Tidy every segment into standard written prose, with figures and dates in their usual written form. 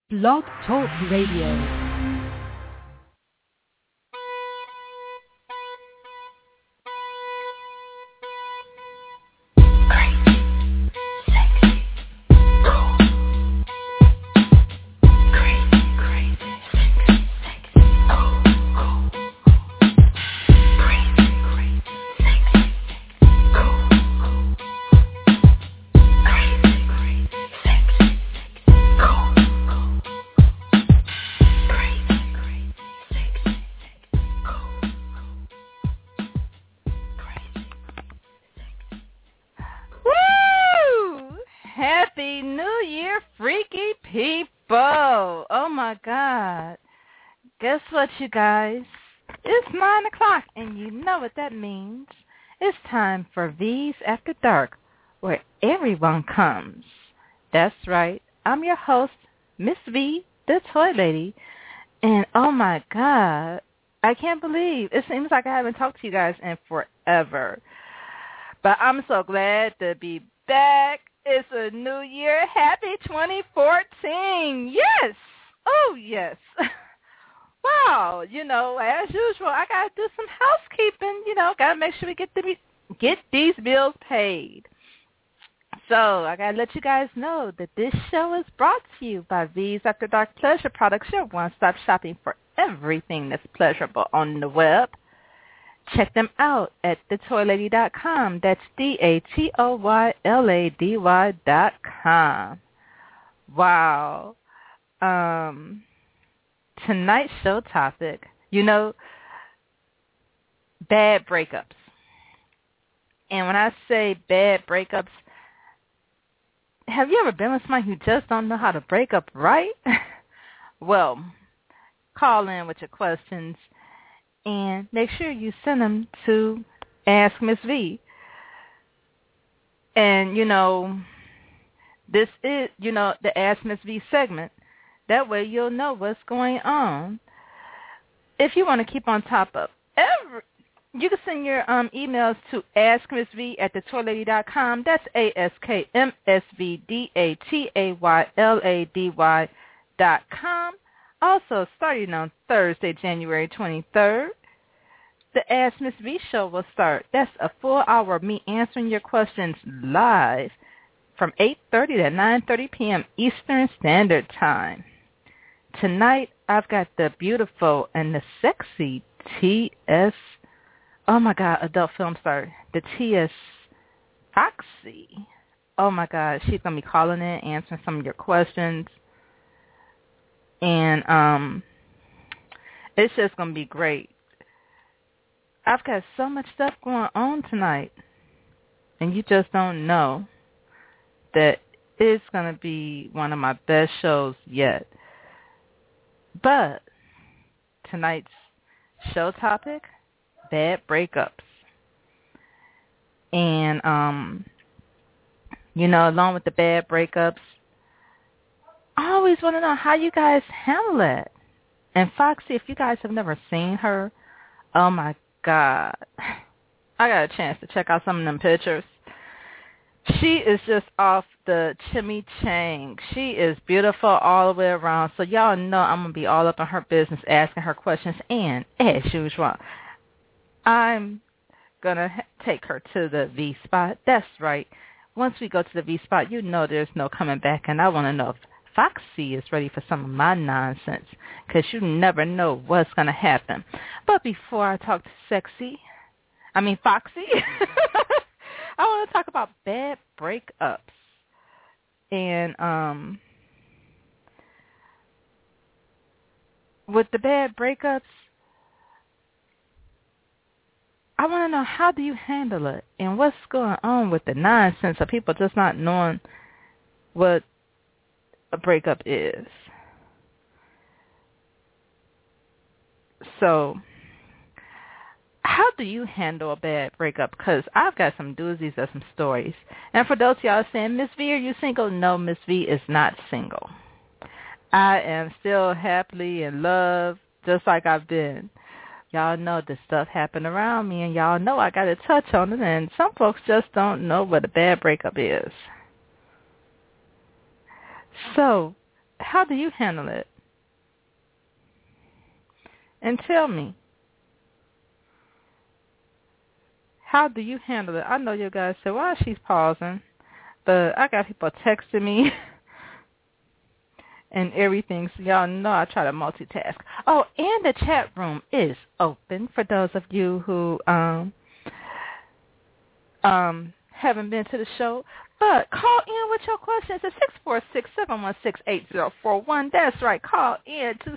Blog Talk Radio. Guess what, you guys? It's 9 o'clock, and you know what that means. It's time for V's After Dark, where everyone comes. That's right. I'm your host, Miss V, the Toy Lady. And oh my God, I can't believe it seems like I haven't talked to you guys in forever. But I'm so glad to be back. It's a new year. Happy 2014. Yes. Oh, yes. Wow, as usual, I got to do some housekeeping, got to make sure we get these bills paid. So I got to let you guys know that this show is brought to you by V's After Dark Pleasure Products, your one-stop shopping for everything that's pleasurable on the web. Check them out at thetoylady.com. That's DATOYLADY.com. Wow. Tonight's show topic, bad breakups. And when I say bad breakups, have you ever been with somebody who just don't know how to break up right? Well, call in with your questions and make sure you send them to Ask Miss V. And, this is, the Ask Miss V segment. That way you'll know what's going on. If you want to keep on top of you can send your emails to askmissv@thetoylady.com. That's AskMissVDATAYLADY.com. Also, starting on Thursday, January 23rd, the Ask Miss V show will start. That's a full hour of me answering your questions live from 8:30 to 9:30 p.m. Eastern Standard Time. Tonight, I've got the beautiful and the sexy T.S. Oh, my God, adult film star, the T.S. Foxy. Oh, my God, she's going to be calling in, answering some of your questions. And it's just going to be great. I've got so much stuff going on tonight, and you just don't know that it's going to be one of my best shows yet. But tonight's show topic, bad breakups. And, along with the bad breakups, I always want to know how you guys handle it. And Foxy, if you guys have never seen her, oh, my God. I got a chance to check out some of them pictures. She is just off the chimichang. She is beautiful all the way around. So y'all know I'm going to be all up in her business, asking her questions. And as usual, I'm going to take her to the V-spot. That's right. Once we go to the V-spot, there's no coming back. And I want to know if Foxy is ready for some of my nonsense, because you never know what's going to happen. But before I talk to Foxy, I want to talk about bad breakups. And with the bad breakups, I want to know, how do you handle it? And what's going on with the nonsense of people just not knowing what a breakup is? So, how do you handle a bad breakup? Because I've got some doozies of some stories. And for those of y'all saying, Miss V, are you single? No, Miss V is not single. I am still happily in love, just like I've been. Y'all know this stuff happened around me, and y'all know I got to touch on it, and some folks just don't know what a bad breakup is. So, how do you handle it? And tell me, how do you handle it? I know you guys say, why is she pausing? But I got people texting me and everything, so y'all know I try to multitask. Oh, and the chat room is open for those of you who haven't been to the show. But call in with your questions at 646-716-8041. That's right. Call in to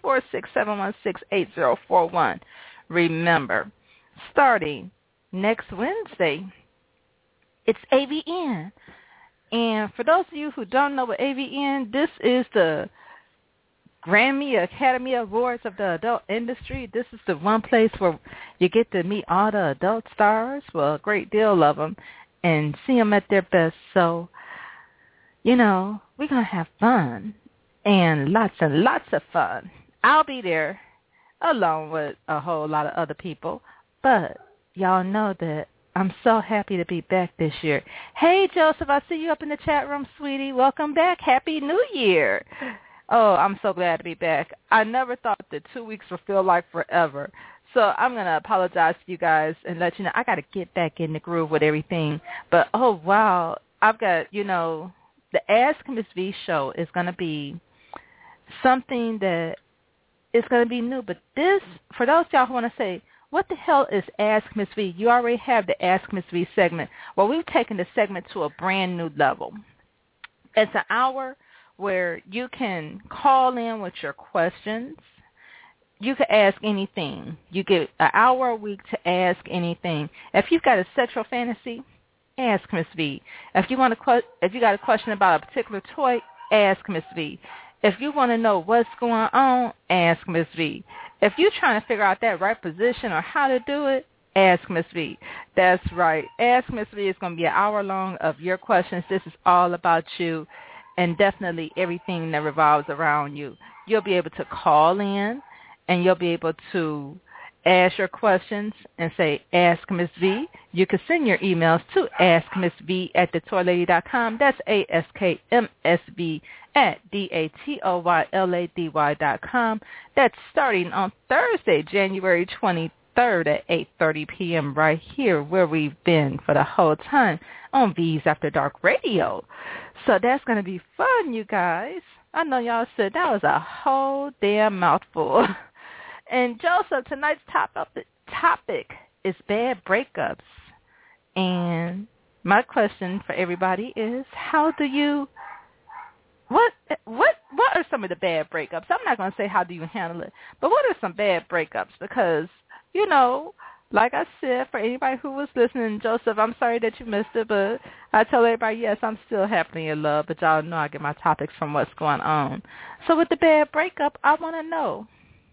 646-716-8041. Remember, starting next Wednesday, it's AVN. And for those of you who don't know what AVN, this is the Grammy Academy Awards of the adult industry. This is the one place where you get to meet all the adult stars, well, a great deal of them, and see them at their best. So, you know, we're going to have fun and lots of fun. I'll be there along with a whole lot of other people, but y'all know that I'm so happy to be back this year. Hey, Joseph, I see you up in the chat room, sweetie. Welcome back. Happy New Year. Oh, I'm so glad to be back. I never thought that 2 weeks would feel like forever. So I'm going to apologize to you guys and let you know I got to get back in the groove with everything. But, oh, wow, I've got, you know, the Ask Miss V show is going to be something that is going to be new. But this, for those of y'all who want to say, what the hell is Ask Miss V? You already have the Ask Miss V segment. Well, we've taken the segment to a brand new level. It's an hour where you can call in with your questions. You can ask anything. You get an hour a week to ask anything. If you've got a sexual fantasy, ask Miss V. If you got a question about a particular toy, ask Miss V. If you want to know what's going on, ask Miss V. If you're trying to figure out that right position or how to do it, ask Miss V. That's right. Ask Miss V is going to be an hour long of your questions. This is all about you and definitely everything that revolves around you. You'll be able to call in and you'll be able to ask your questions and say, Ask Miss V. You can send your emails to askmissv@thetoylady.com. That's ASKMSV@DATOYLADY.com. That's starting on Thursday, January 23rd at 8:30 p.m. right here where we've been for the whole time on V's After Dark Radio. So that's going to be fun, you guys. I know y'all said that was a whole damn mouthful. And Joseph, tonight's topic is bad breakups. And my question for everybody is, what are some of the bad breakups? I'm not going to say how do you handle it, but what are some bad breakups? Because, you know, like I said, for anybody who was listening, Joseph, I'm sorry that you missed it, but I tell everybody, yes, I'm still happily in love, but y'all know I get my topics from what's going on. So with the bad breakup, I want to know,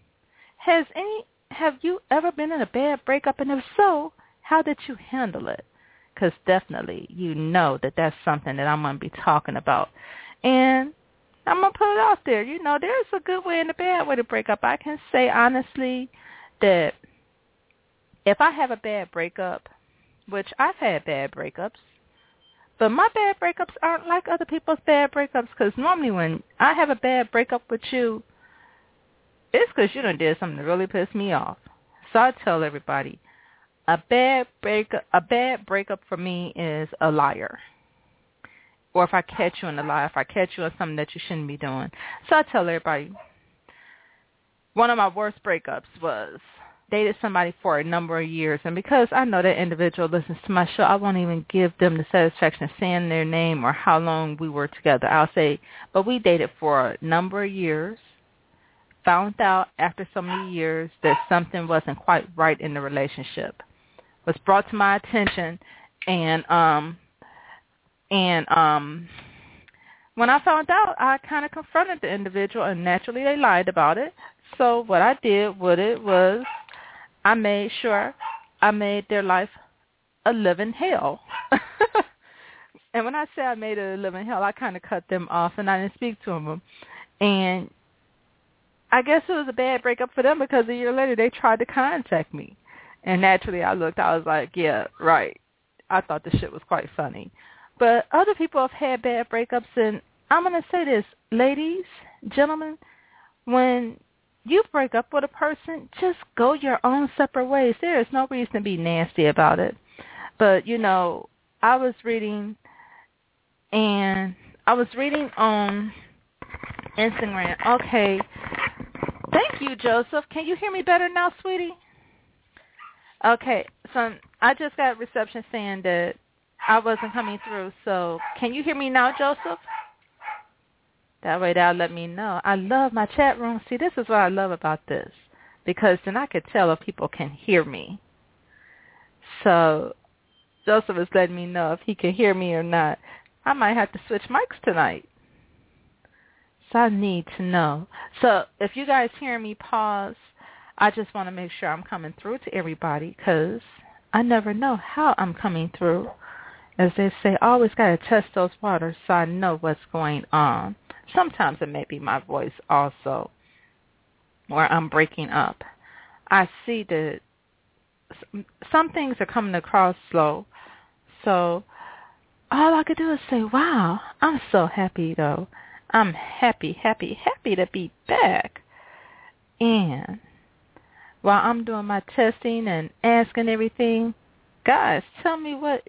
have you ever been in a bad breakup, and if so, how did you handle it? Because definitely you know that that's something that I'm going to be talking about. And I'm going to put it out there. You know, there's a good way and a bad way to break up. I can say honestly that if I have a bad breakup, which I've had bad breakups, but my bad breakups aren't like other people's bad breakups, because normally when I have a bad breakup with you, it's because you done did something that really pissed me off. So I tell everybody, a bad breakup for me is a liar. Or if I catch you in a lie, if I catch you on something that you shouldn't be doing. So I tell everybody, one of my worst breakups was dated somebody for a number of years. And because I know that individual listens to my show, I won't even give them the satisfaction of saying their name or how long we were together. I'll say, but we dated for a number of years. Found out after so many years that something wasn't quite right in the relationship. Was brought to my attention, and when I found out, I kind of confronted the individual, and naturally they lied about it. So what I did with it was I made sure I made their life a living hell. And when I say I made it a living hell, I kind of cut them off, and I didn't speak to them. And I guess it was a bad breakup for them because a year later they tried to contact me. And naturally I was like, yeah, right. I thought the shit was quite funny. But other people have had bad breakups, and I'm going to say this, ladies, Gentlemen, when you break up with a person, just go your own separate ways. There is no reason to be nasty about it. But, I was reading on Instagram. Okay. Thank you, Joseph. Can you hear me better now, sweetie? Okay. So I just got reception saying that I wasn't coming through. So can you hear me now, Joseph? That way that'll let me know. I love my chat room. See, this is what I love about this, because then I could tell if people can hear me. So Joseph is letting me know if he can hear me or not. I might have to switch mics tonight. So I need to know. So if you guys hear me pause, I just want to make sure I'm coming through to everybody, because I never know how I'm coming through. As they say, I always got to test those waters so I know what's going on. Sometimes it may be my voice also, where I'm breaking up. I see that some things are coming across slow, so all I could do is say, wow, I'm so happy, though. I'm happy to be back. And while I'm doing my testing and asking everything, guys, tell me what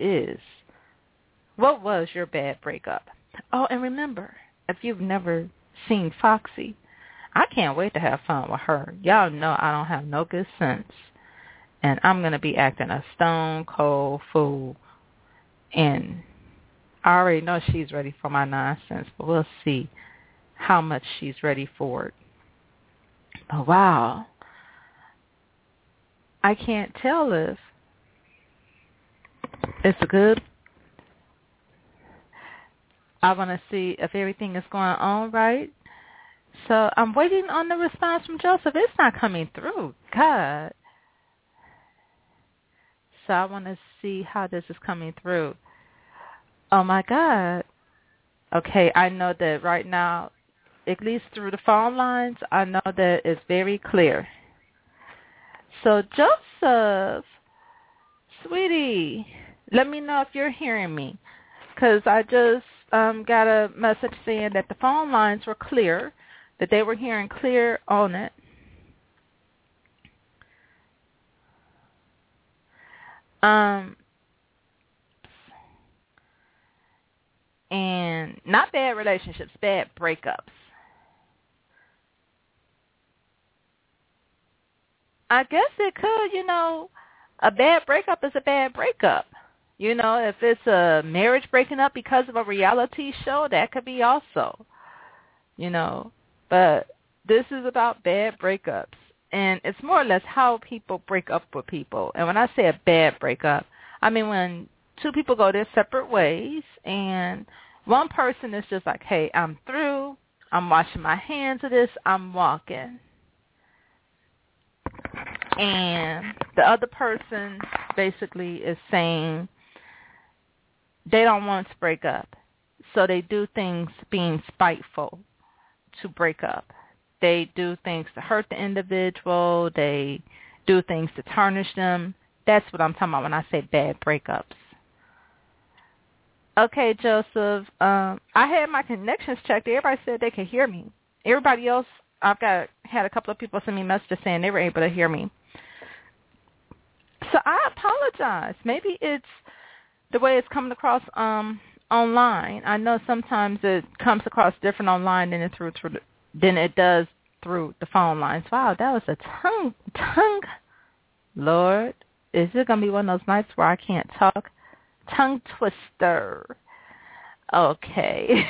was your bad breakup? Oh, and remember, if you've never seen Foxy, I can't wait to have fun with her. Y'all know I don't have no good sense. And I'm going to be acting a stone cold fool. And I already know she's ready for my nonsense, but we'll see how much she's ready for it. But wow, I can't tell if it's good. I want to see if everything is going on right. So I'm waiting on the response from Joseph. It's not coming through. God. So I want to see how this is coming through. Oh, my God. Okay, I know that right now, at least through the phone lines, I know that it's very clear. So, Joseph, sweetie, let me know if you're hearing me, because I just got a message saying that the phone lines were clear, that they were hearing clear on it. And not bad relationships, bad breakups. I guess it could, a bad breakup is a bad breakup. If it's a marriage breaking up because of a reality show, that could be also, But this is about bad breakups. And it's more or less how people break up with people. And when I say a bad breakup, I mean when two people go their separate ways and one person is just like, hey, I'm through. I'm washing my hands of this. I'm walking. And the other person basically is saying they don't want to break up. So they do things being spiteful to break up. They do things to hurt the individual. They do things to tarnish them. That's what I'm talking about when I say bad breakups. Okay, Joseph, I had my connections checked. Everybody said they could hear me. Everybody else, had a couple of people send me messages saying they were able to hear me. So I apologize. Maybe it's the way it's coming across online. I know sometimes it comes across different online than it does through the phone lines. Wow, that was a tongue. Lord, is it going to be one of those nights where I can't talk? Tongue twister. Okay.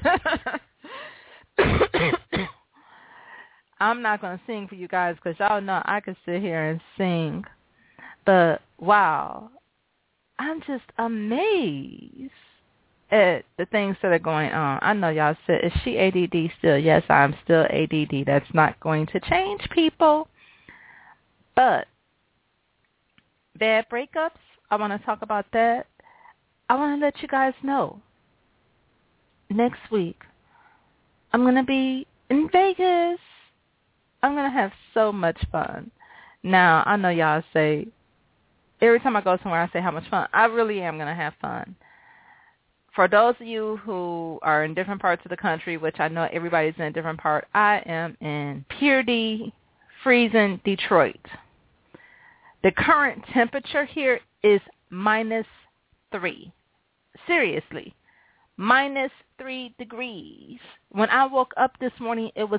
I'm not going to sing for you guys because y'all know I can sit here and sing. But, wow, I'm just amazed at the things that are going on. I know y'all said, is she ADD still? Yes, I'm still ADD. That's not going to change, people. But bad breakups, I want to talk about that. I want to let you guys know, next week, I'm going to be in Vegas. I'm going to have so much fun. Now, I know y'all say, every time I go somewhere, I say how much fun. I really am going to have fun. for those of you who are in different parts of the country, which I know everybody's in a different part, I am in purely freezing Detroit. The current temperature here is -3. Seriously, -3 degrees. When I woke up this morning, it was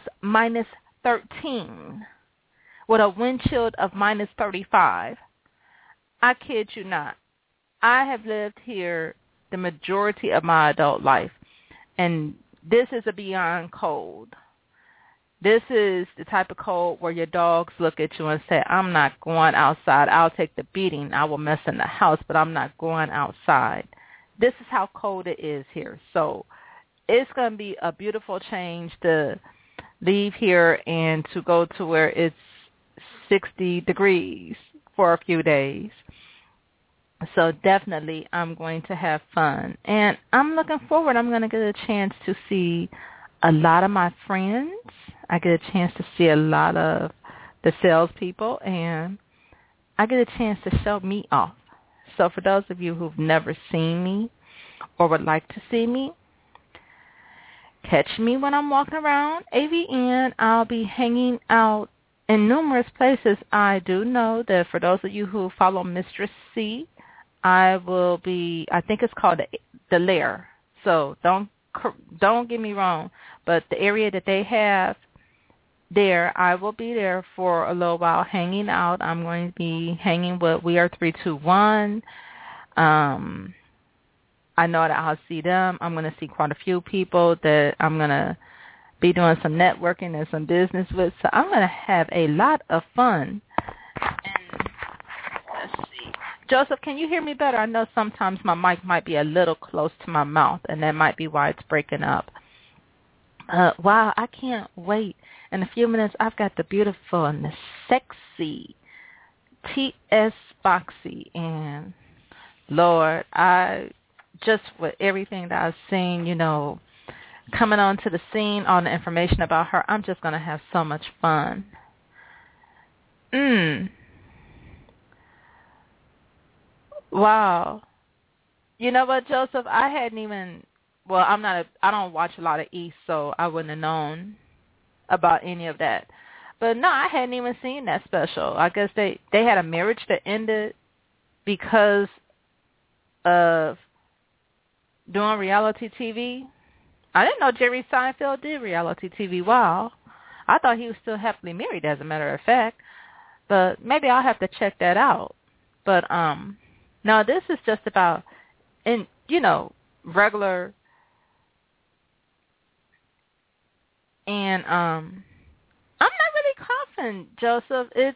-13 with a wind chill of -35. I kid you not. I have lived here the majority of my adult life, and this is a beyond cold. This is the type of cold where your dogs look at you and say, I'm not going outside. I'll take the beating. I will mess in the house, but I'm not going outside. This is how cold it is here. So it's going to be a beautiful change to leave here and to go to where it's 60 degrees for a few days. So definitely I'm going to have fun. And I'm looking forward. I'm going to get a chance to see a lot of my friends. I get a chance to see a lot of the salespeople, and I get a chance to show me off. So for those of you who've never seen me or would like to see me, catch me when I'm walking around AVN. I'll be hanging out in numerous places. I do know that for those of you who follow Mistress C, I will be, I think it's called the Lair. So don't get me wrong, but the area that they have there, I will be there for a little while hanging out. I'm going to be hanging with We Are 321. I know that I'll see them. I'm going to see quite a few people that I'm going to be doing some networking and some business with. So I'm going to have a lot of fun. And let's see. Joseph, can you hear me better? I know sometimes my mic might be a little close to my mouth, and that might be why it's breaking up. Wow, I can't wait. In a few minutes, I've got the beautiful and the sexy T.S. Boxy. And, Lord, I just with everything that I've seen, you know, coming onto the scene, all the information about her, I'm just going to have so much fun. Wow. You know what, Joseph? I hadn't even, well, I don't watch a lot of East, so I wouldn't have known about any of that. But no, I hadn't even seen that special. I guess they had a marriage that ended because of doing reality TV. I didn't know Jerry Seinfeld did reality TV. Wow. I thought he was still happily married, as a matter of fact. But maybe I'll have to check that out. But no, this is just about, regular. And I'm not really coughing, Joseph. It's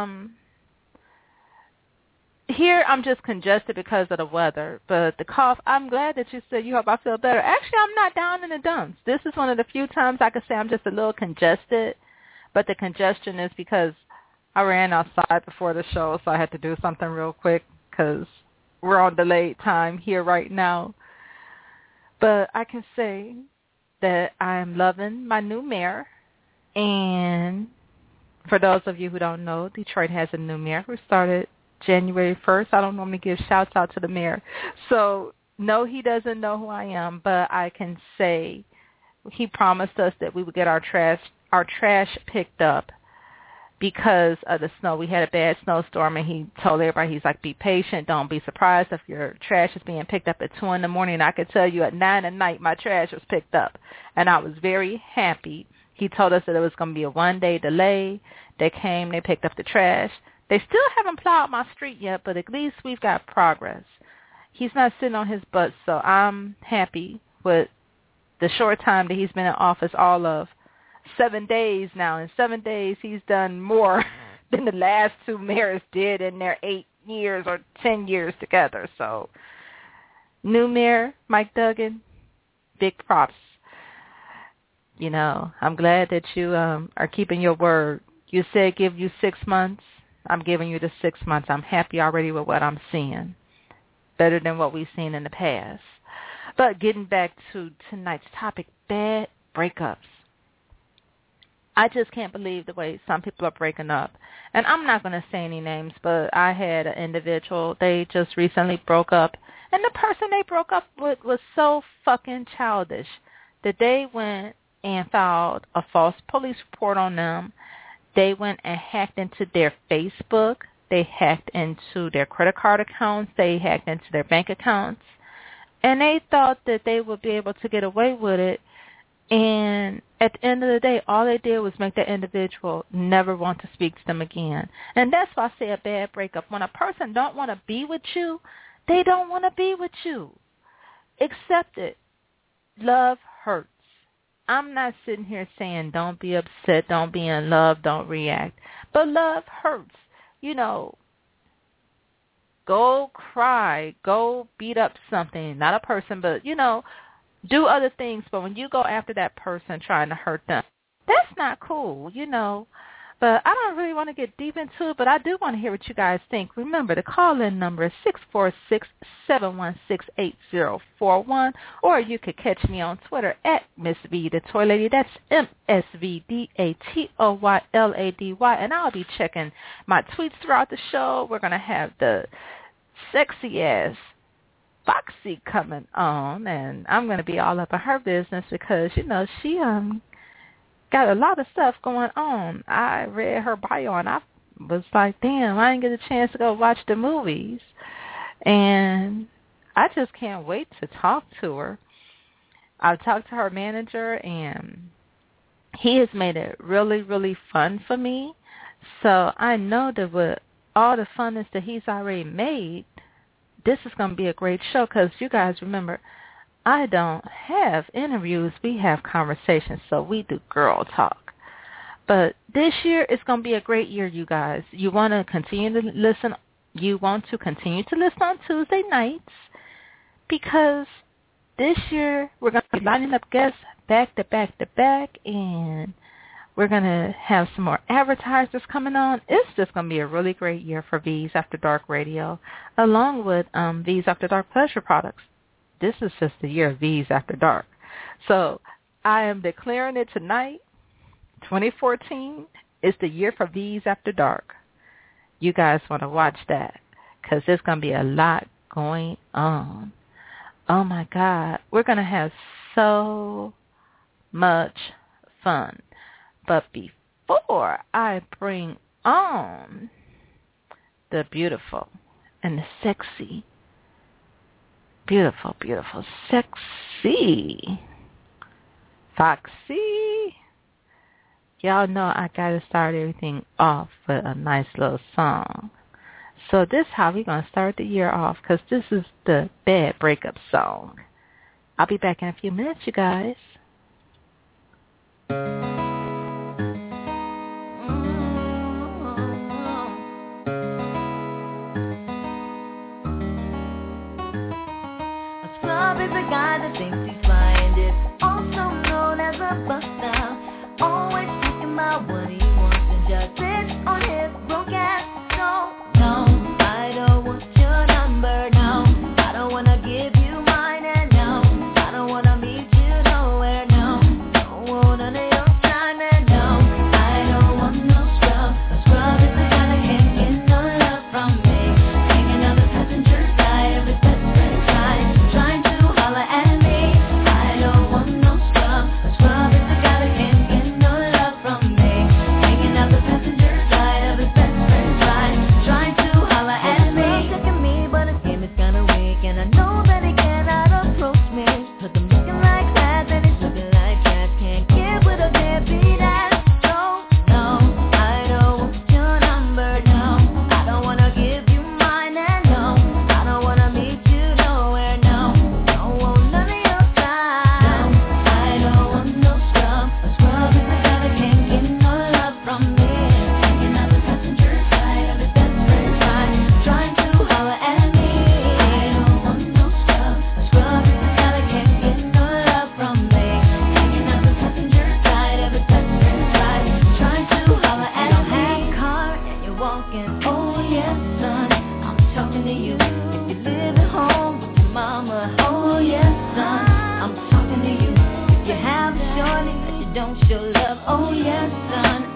here I'm just congested because of the weather. But the cough, I'm glad that you said you hope I feel better. Actually, I'm not down in the dumps. This is one of the few times I could say I'm just a little congested. But the congestion is because I ran outside before the show, so I had to do something real quick because we're on delayed time here right now. But I can say that I'm loving my new mayor. And for those of you who don't know, Detroit has a new mayor who started January 1st. I don't normally give shouts out to the mayor. So, no, he doesn't know who I am, but I can say he promised us that we would get our trash picked up because of the snow. We had a bad snowstorm, and he told everybody, he's like, be patient. Don't be surprised if your trash is being picked up at 2 in the morning. I could tell you at 9 at night my trash was picked up, and I was very happy. He told us that it was going to be a one-day delay. They came, they picked up the trash. They still haven't plowed my street yet, but at least we've got progress. He's not sitting on his butt, so I'm happy with the short time that he's been in office, all of 7 days now. In 7 days, he's done more than the last two mayors did in their 8 years or 10 years together. So, new mayor, Mike Duggan, big props. You know, I'm glad that you are keeping your word. You said give you 6 months. I'm giving you the 6 months. I'm happy already with what I'm seeing. Better than what we've seen in the past. But getting back to tonight's topic, bad breakups. I just can't believe the way some people are breaking up. And I'm not going to say any names, but I had an individual, they just recently broke up. And the person they broke up with was so fucking childish that they went and filed a false police report on them. They went and hacked into their Facebook. They hacked into their credit card accounts. They hacked into their bank accounts. And they thought that they would be able to get away with it. And at the end of the day, all they did was make that individual never want to speak to them again. And that's why I say a bad breakup. When a person don't want to be with you, they don't want to be with you. Accept it. Love hurts. I'm not sitting here saying don't be upset, don't be in love, don't react. But love hurts. You know, go cry, go beat up something, not a person, but, you know, do other things. But when you go after that person trying to hurt them, that's not cool, you know. But I don't really want to get deep into it, but I do want to hear what you guys think. Remember, the call-in number is 646-716-8041, or you could catch me on Twitter at Miss V the Toy Lady. That's MSVDATOYLADY, and I'll be checking my tweets throughout the show. We're going to have the sexy-ass Foxy coming on, and I'm going to be all up in her business because, you know, she got a lot of stuff going on. I read her bio, and I was like, damn, I didn't get a chance to go watch the movies. And I just can't wait to talk to her. I've talked to her manager, and he has made it really, really fun for me. So I know that with all the funness that he's already made, this is going to be a great show because you guys remember, I don't have interviews. We have conversations, so we do girl talk. But this year is going to be a great year, you guys. You want to continue to listen. You want to continue to listen on Tuesday nights because this year we're going to be lining up guests back to back to back, and we're going to have some more advertisers coming on. It's just going to be a really great year for V's After Dark Radio, along with V's After Dark Pleasure Products. This is just the year of V's After Dark. So I am declaring it tonight. 2014 is the year for V's After Dark. You guys want to watch that because there's going to be a lot going on. Oh, my God. We're going to have so much fun. But before I bring on the beautiful and the sexy, beautiful, beautiful, sexy Foxy, y'all know I got to start everything off with a nice little song. So this is how we're going to start the year off because this is the bad breakup song. I'll be back in a few minutes, you guys. Is a guy that thinks he's flying, is also known as a buster. Always talking about what he wants and just sits on his broke ass. No, I don't want your number, no. I don't wanna give you mine, and no, I don't wanna meet you nowhere, no. Don't want none of your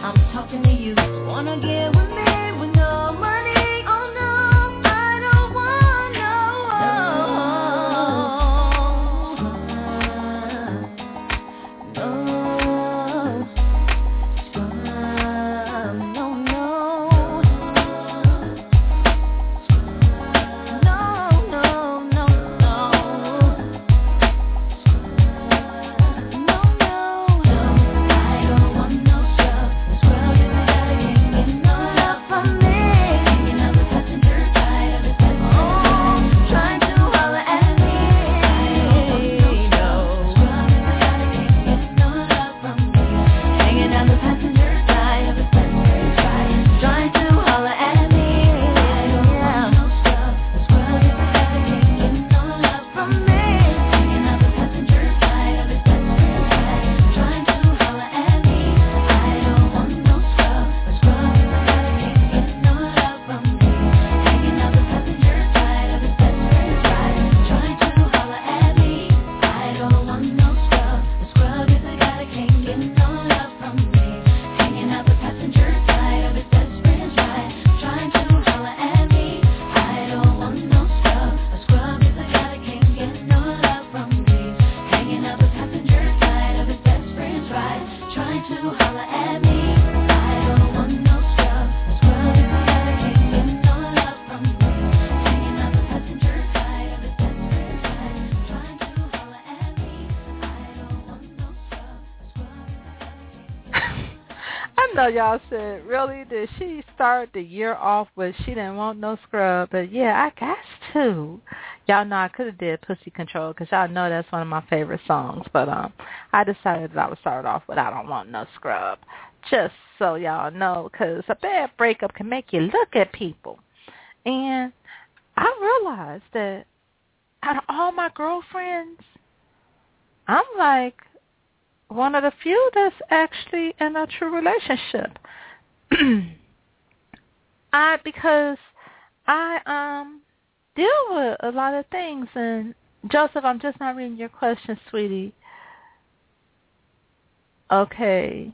I'm talking to you. Wanna get with me with no money? Oh no, I don't want know y'all said, really? Did she start the year off with she didn't want no scrub? But yeah, I got to. Y'all know I could have did Pussy Control because y'all know that's one of my favorite songs. But I decided that I would start off with I Don't Want No Scrub. Just so y'all know, because a bad breakup can make you look at people. And I realized that out of all my girlfriends, I'm like one of the few that's actually in a true relationship. Because I deal with a lot of things. And Joseph, I'm just not reading your question, sweetie. Okay.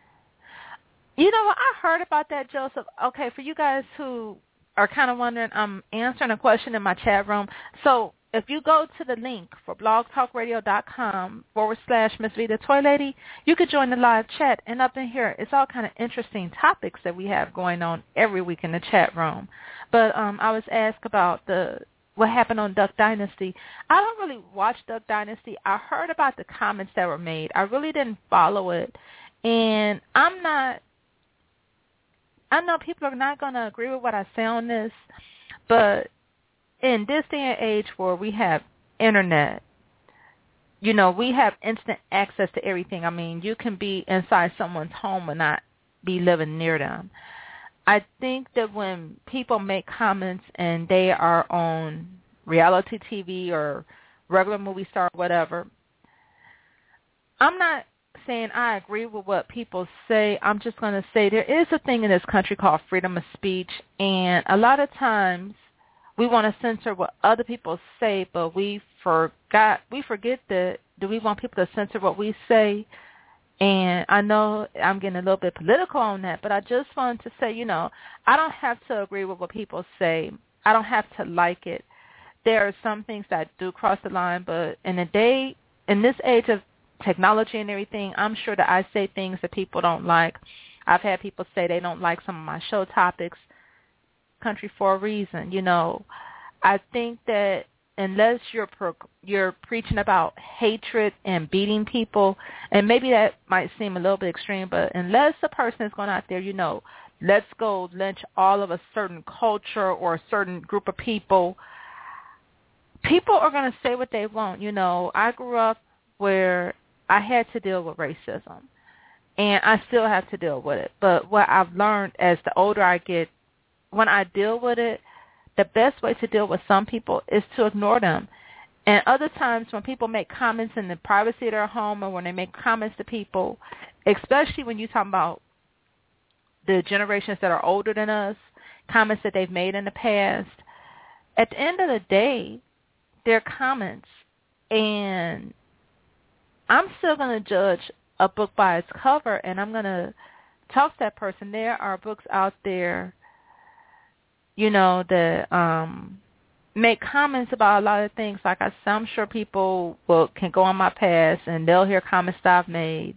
You know what? I heard about that, Joseph. Okay, for you guys who are kind of wondering, I'm answering a question in my chat room. So if you go to the link for blogtalkradio.com/Miss Vita Toy Lady, you could join the live chat. And up in here, it's all kind of interesting topics that we have going on every week in the chat room. But I was asked about what happened on Duck Dynasty. I don't really watch Duck Dynasty. I heard about the comments that were made. I really didn't follow it. And I know people are not going to agree with what I say on this, but in this day and age where we have internet, you know, we have instant access to everything. I mean, you can be inside someone's home and not be living near them. I think that when people make comments and they are on reality TV or regular movie star or whatever, I'm not saying I agree with what people say. I'm just going to say there is a thing in this country called freedom of speech, and a lot of times we want to censor what other people say, but we forget that do we want people to censor what we say? And I know I'm getting a little bit political on that, but I just wanted to say, you know, I don't have to agree with what people say. I don't have to like it. There are some things that do cross the line, but in this age of technology and everything, I'm sure that I say things that people don't like. I've had people say they don't like some of my show topics. Country for a reason, you know. I think that unless you're preaching about hatred and beating people, and maybe that might seem a little bit extreme, but unless a person is going out there, you know, let's go lynch all of a certain culture or a certain group of people, people are going to say what they want. You know, I grew up where I had to deal with racism, and I still have to deal with it. But what I've learned as the older I get, when I deal with it, the best way to deal with some people is to ignore them. And other times when people make comments in the privacy of their home or when they make comments to people, especially when you talk about the generations that are older than us, comments that they've made in the past, at the end of the day, they're comments. And I'm still going to judge a book by its cover, and I'm going to talk to that person. There are books out there, that make comments about a lot of things. Like I said, I'm sure people can go on my past and they'll hear comments that I've made,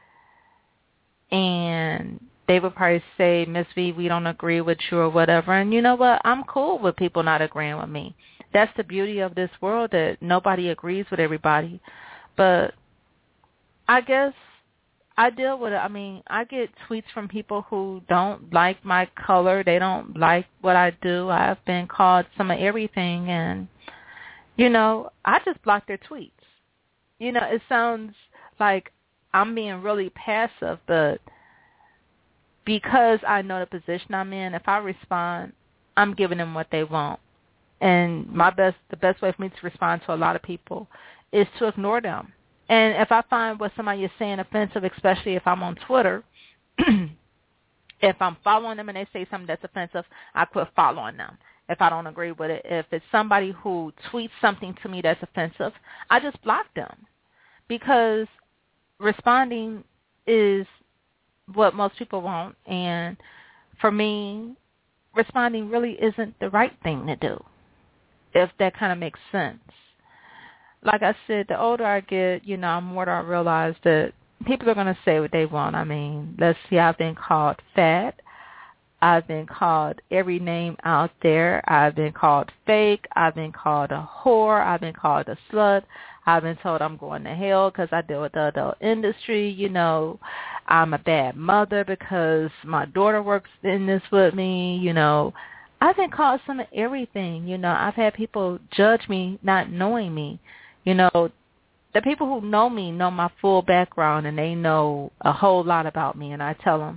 and they would probably say, Miss V, we don't agree with you or whatever. And you know what? I'm cool with people not agreeing with me. That's the beauty of this world, that nobody agrees with everybody. But I guess I deal with it. I mean, I get tweets from people who don't like my color. They don't like what I do. I've been called some of everything, and, I just block their tweets. It sounds like I'm being really passive, but because I know the position I'm in, if I respond, I'm giving them what they want. And the best way for me to respond to a lot of people is to ignore them. And if I find what somebody is saying offensive, especially if I'm on Twitter, if I'm following them and they say something that's offensive, I quit following them if I don't agree with it. If it's somebody who tweets something to me that's offensive, I just block them, because responding is what most people want. And for me, responding really isn't the right thing to do, if that kind of makes sense. Like I said, the older I get, the more I realize that people are going to say what they want. I mean, let's see, I've been called fat. I've been called every name out there. I've been called fake. I've been called a whore. I've been called a slut. I've been told I'm going to hell because I deal with the adult industry. I'm a bad mother because my daughter works in this with me. I've been called some of everything. I've had people judge me not knowing me. The people who know me know my full background, and they know a whole lot about me, and I tell them,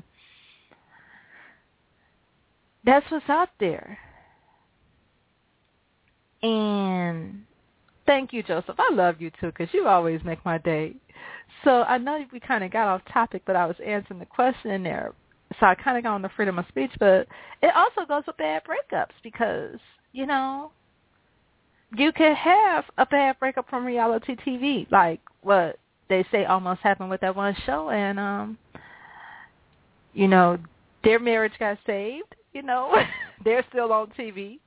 that's what's out there. And thank you, Joseph. I love you, too, because you always make my day. So I know we kind of got off topic, but I was answering the question in there. So I kind of got on the freedom of speech, but it also goes with bad breakups, because, you can have a bad breakup from reality TV, like what they say almost happened with that one show, and, their marriage got saved, they're still on TV.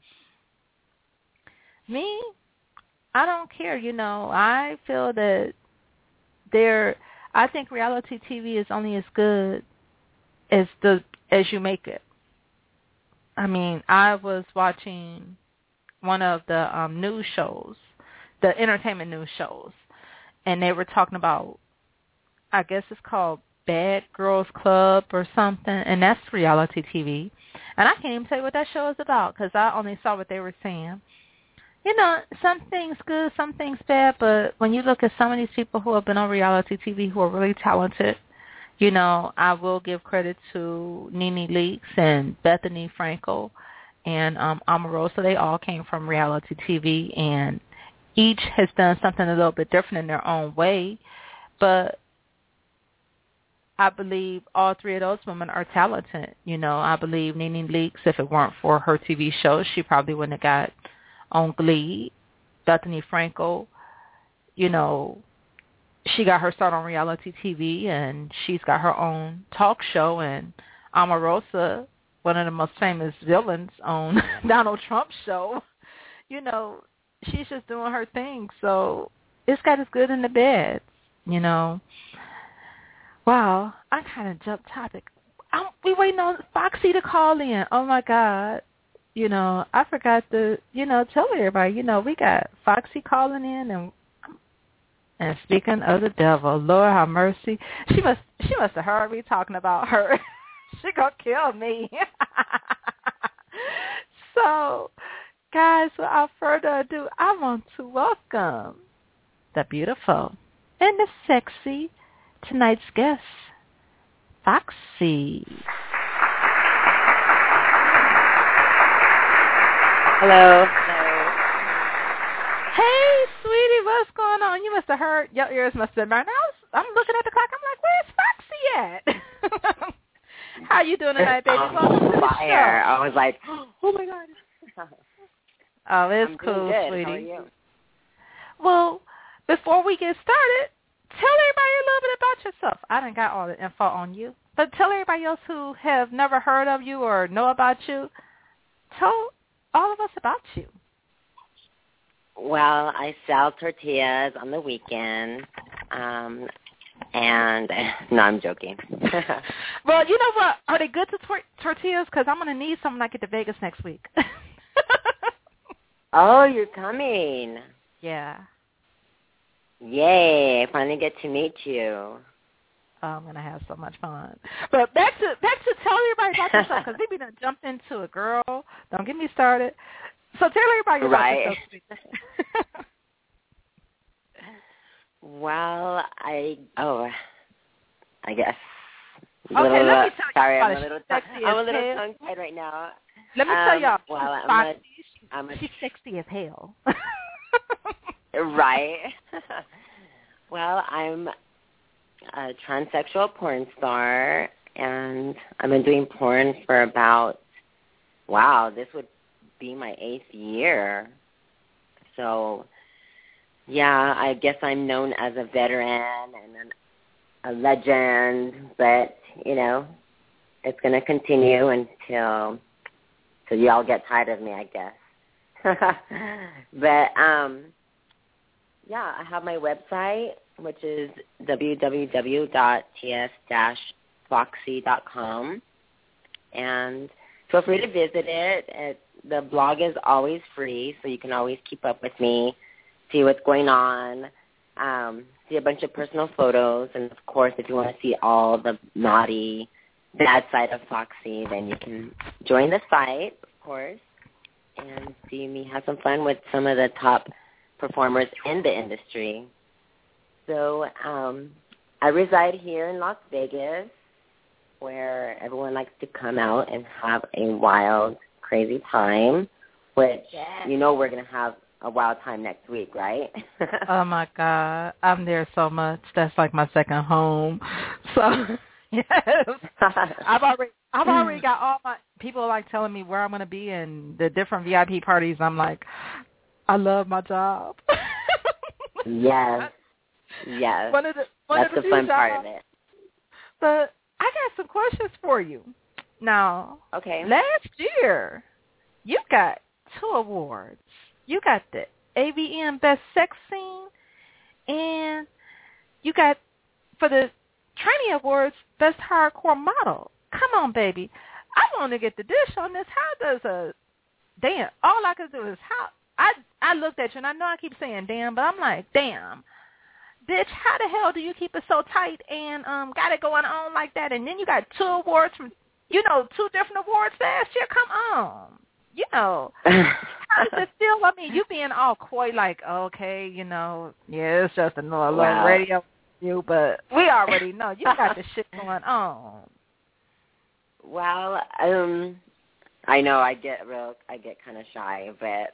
Me, I don't care, I feel that I think reality TV is only as good as you make it. I mean, I was watching one of the news shows, the entertainment news shows, and they were talking about, I guess it's called Bad Girls Club or something, and that's reality TV. And I can't even say what that show is about, because I only saw what they were saying. Some things good, some things bad, but when you look at some of these people who have been on reality TV who are really talented, I will give credit to Nene Leakes and Bethany Frankel and Omarosa. They all came from reality TV, and each has done something a little bit different in their own way. But I believe all three of those women are talented. I believe Nene Leakes, if it weren't for her TV show, she probably wouldn't have got on Glee. Bethany Frankel, she got her start on reality TV, and she's got her own talk show. And Omarosa, one of the most famous villains on Donald Trump's show, she's just doing her thing. So it's got its good and the bad, Wow, I kind of jumped topic. We waiting on Foxy to call in. Oh, my God. I forgot to, tell everybody, we got Foxy calling in, and speaking of the devil, Lord have mercy. She must have heard me talking about her. She gonna kill me. So, guys, without further ado, I want to welcome the beautiful and the sexy tonight's guest, Foxy. Hello. Hey, sweetie, what's going on? You must have heard. Your ears must have been burning. I'm looking at the clock. I'm like, where's Foxy at? How you doing tonight, baby? Welcome to the show. I was like, oh, my God. Oh, it's I'm cool, good. sweetie. How are you? Well, before we get started, tell everybody a little bit about yourself. I done got all the info on you, But tell everybody else who have never heard of you or know about you, tell all of us about you. Well, I sell tortillas on the weekend, and no, I'm joking. Well, you know what? Are they good to tortillas? Because I'm going to need some when I get to Vegas next week. Oh, you're coming. Yeah. Yay, I finally get to meet you. Oh, I'm going to have so much fun. But back to tell everybody about yourself, because we done jumped into it, girl. Don't get me started. So tell everybody about yourself. Well, I guess. Okay, let me tell you sorry, about I'm a little tongue-tied right now. Let me tell y'all. Well, she's sexy as hell. Right. Well, I'm a transsexual porn star, and I've been doing porn for about, this would be my 8th year. So, yeah, I guess I'm known as a veteran and a legend, but, it's going to continue until y'all get tired of me, I guess. But, I have my website, which is www.ts-foxy.com, and feel free to visit it. The blog is always free, so you can always keep up with me, see what's going on, see a bunch of personal photos, and, of course, if you want to see all the naughty, bad side of Foxy, then you can join the site, of course, and see me have some fun with some of the top performers in the industry. So I reside here in Las Vegas, where everyone likes to come out and have a wild, crazy time, which we're going to have a wild time next week, right? Oh, my God. I'm there so much. That's like my second home. So, yes. I've already got all my people like telling me where I'm going to be and the different VIP parties. I'm like, I love my job. Yes. That's the fun part of it. But I got some questions for you. Now, okay. Last year, you got 2 awards. You got the AVN Best Sex Scene, and you got, for the Tranny Awards, Best Hardcore Model. Come on, baby. I want to get the dish on this. How does all I could do is I looked at you, and I know I keep saying damn, but I'm like, damn. Bitch, how the hell do you keep it so tight and got it going on like that? And then you got 2 awards from, 2 different awards last year? Come on. How does it feel? I mean, you being all coy like, okay, it's just another little radio you, but we already know you got the shit going on. Well, I know I get kind of shy, but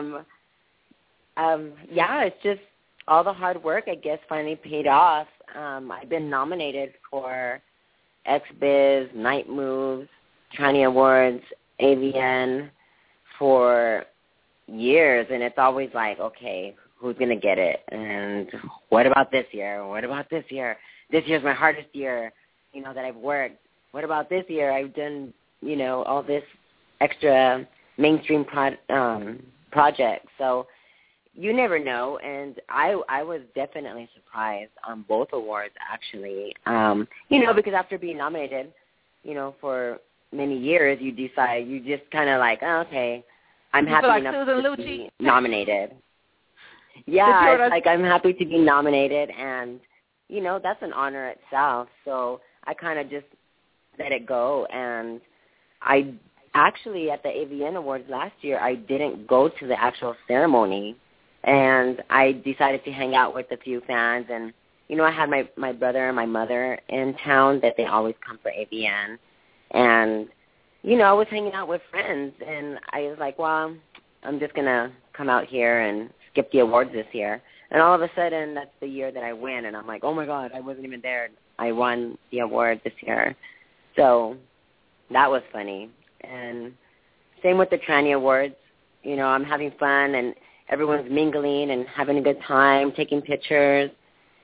it's just all the hard work, I guess, finally paid off. I've been nominated for XBiz, Night Moves, Tranny Awards, AVN for years, and it's always like, okay, who's going to get it? And what about this year? What about this year? This year's my hardest year, that I've worked. What about this year? I've done, all this extra mainstream projects. So you never know, and I was definitely surprised on both awards, actually. Because after being nominated, for many years, you just kind of like, oh, okay, I'm happy enough to be nominated. Yeah, it's like I'm happy to be nominated, and, that's an honor itself. So I kind of just let it go, and I actually, at the AVN Awards last year, I didn't go to the actual ceremony, and I decided to hang out with a few fans, and, I had my brother and my mother in town that they always come for AVN, and, I was hanging out with friends, and I was like, well, I'm just going to come out here and skip the awards this year. And all of a sudden, that's the year that I win, and I'm like, oh, my God, I wasn't even there. I won the award this year. So that was funny. And same with the Tranny Awards. I'm having fun, and everyone's mingling and having a good time, taking pictures.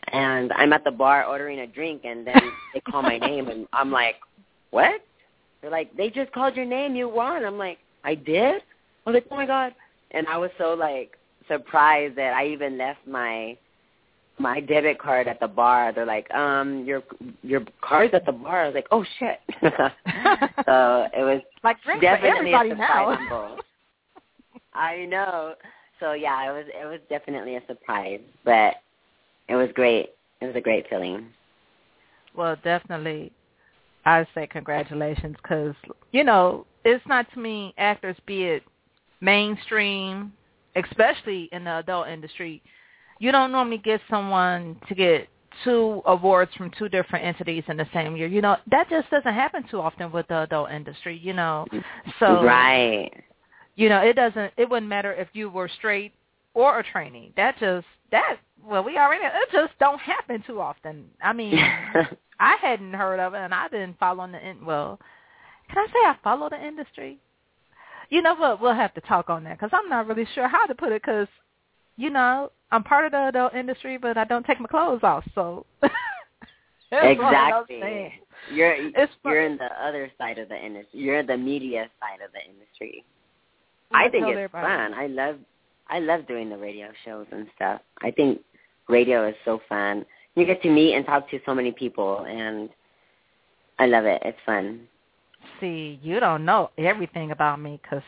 And I'm at the bar ordering a drink, and then they call my name, and I'm like, what? They're like, they just called your name. You won. I'm like, I did? I was like, oh, my God. And I was so, like, surprised that I even left my debit card at the bar. They're like, your card's at the bar. I was like, oh, shit. So it was like definitely a surprise now. on both. I know. So, yeah, it was definitely a surprise, but it was great. It was a great feeling. Well, definitely, I say congratulations because, you know, it's not too many actors, be it mainstream, especially in the adult industry. You don't normally get someone to get 2 awards from 2 different entities in the same year. You know, that just doesn't happen too often with the adult industry, you know. So, right. You know, it wouldn't matter if you were straight or a trainee. It just don't happen too often. I mean, I hadn't heard of it, and I didn't follow can I say I follow the industry? You know what? We'll have to talk on that because I'm not really sure how to put it because, you know, I'm part of the adult industry, but I don't take my clothes off, so. Exactly. You're in the other side of the industry. You're the media side of the industry. I think it's fun. I love doing the radio shows and stuff. I think radio is so fun. You get to meet and talk to so many people, and I love it. It's fun. See, you don't know everything about me because,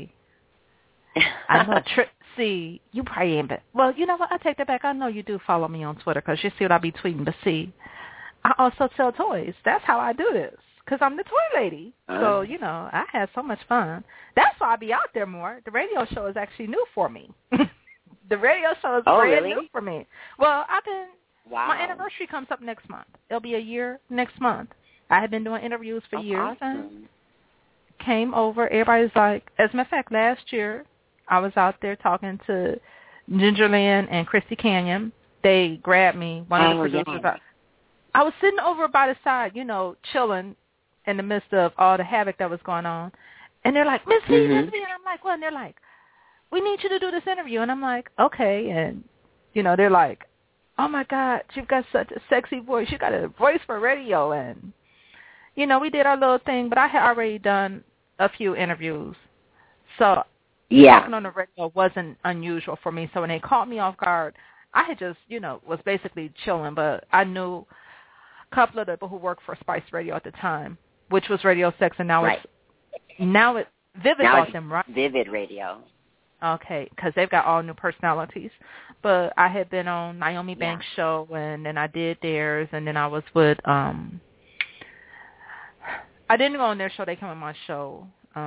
I know see, you probably ain't been. Well, you know what? I take that back. I know you do follow me on Twitter because you see what I be tweeting. But see, I also sell toys. That's how I do this because I'm the toy lady. So, you know, I had so much fun. That's why I be out there more. The radio show is actually new for me. The radio show is brand new for me. Well, my anniversary comes up next month. It'll be a year next month. I have been doing interviews for years. Awesome. And came over. Everybody's like, as a matter of fact, last year I was out there talking to Ginger Lynn and Christy Canyon. They grabbed me, one of the producers. Yeah. I was sitting over by the side, you know, chilling in the midst of all the havoc that was going on. And they're like, Miss V, Miss V. And I'm like, what? And they're like, we need you to do this interview. And I'm like, okay. And, you know, they're like, oh, my God, you've got such a sexy voice. You got a voice for radio. And, you know, we did our little thing, but I had already done a few interviews. So talking on the radio wasn't unusual for me. So when they caught me off guard, I had just, you know, was basically chilling. But I knew a couple of the people who worked for Spice Radio at the time, which was Radio 6, and now it's Vivid bought them, right? Vivid Radio. Okay, because they've got all new personalities. But I had been on Naomi Banks' show, and then I did theirs, and then I was with, I didn't go on their show. They came on my show.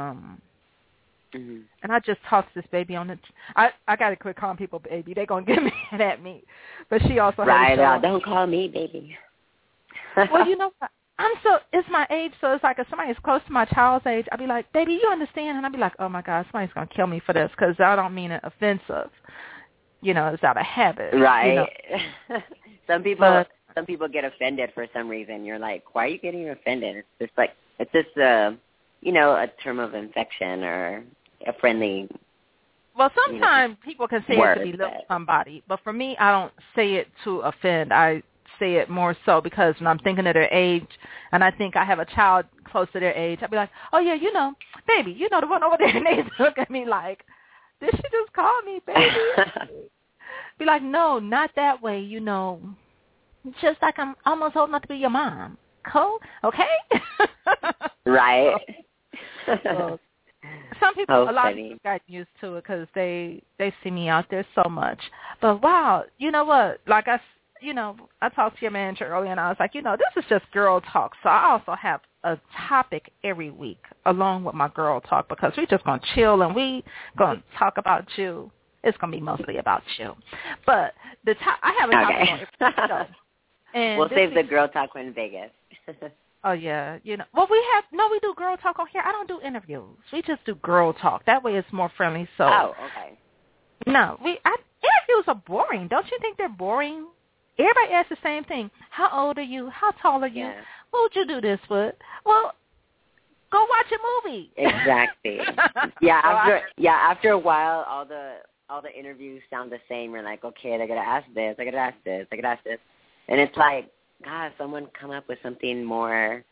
And I just tossed this baby on the, I got to quit calling people baby. They're going to get mad at me. But she also had a show. Don't call me baby. Well, you know what? It's my age, so it's like if somebody's close to my child's age, I'd be like, baby, you understand? And I'd be like, oh, my God, somebody's going to kill me for this because I don't mean it offensive. You know, it's out of habit. Right. You know? Some people get offended for some reason. You're like, why are you getting offended? It's just you know, a term of infection or a friendly. Well, sometimes people can say it to belittle somebody, but for me, I don't say it to offend. I say it more so because when I'm thinking of their age and I think I have a child close to their age, I'd be like, oh, yeah, you know, baby, you know the one over there. And they look at me like, did she just call me baby? Be like, no, not that way, you know, just like I'm almost old enough to be your mom. Cool? Okay? Right. So, some people, a lot of people got used to it because they see me out there so much. But, wow, you know what? Like I talked to your manager earlier, and I was like, you know, this is just girl talk. So I also have a topic every week along with my girl talk because we're just going to chill and we going to talk about you. It's going to be mostly about you. But I have a topic on every show. And we'll save the girl talk in Vegas. Oh, yeah. You know, well, we do girl talk on here. I don't do interviews. We just do girl talk. That way it's more friendly. So. Oh, okay. No, interviews are boring. Don't you think they're boring? Everybody asks the same thing. How old are you? How tall are you? Yeah. Who would you do this with? Well, go watch a movie. Exactly. After a while, all the interviews sound the same. You're like, okay, I got to ask this, I got to ask this, I got to ask this. And it's like, God, someone come up with something more,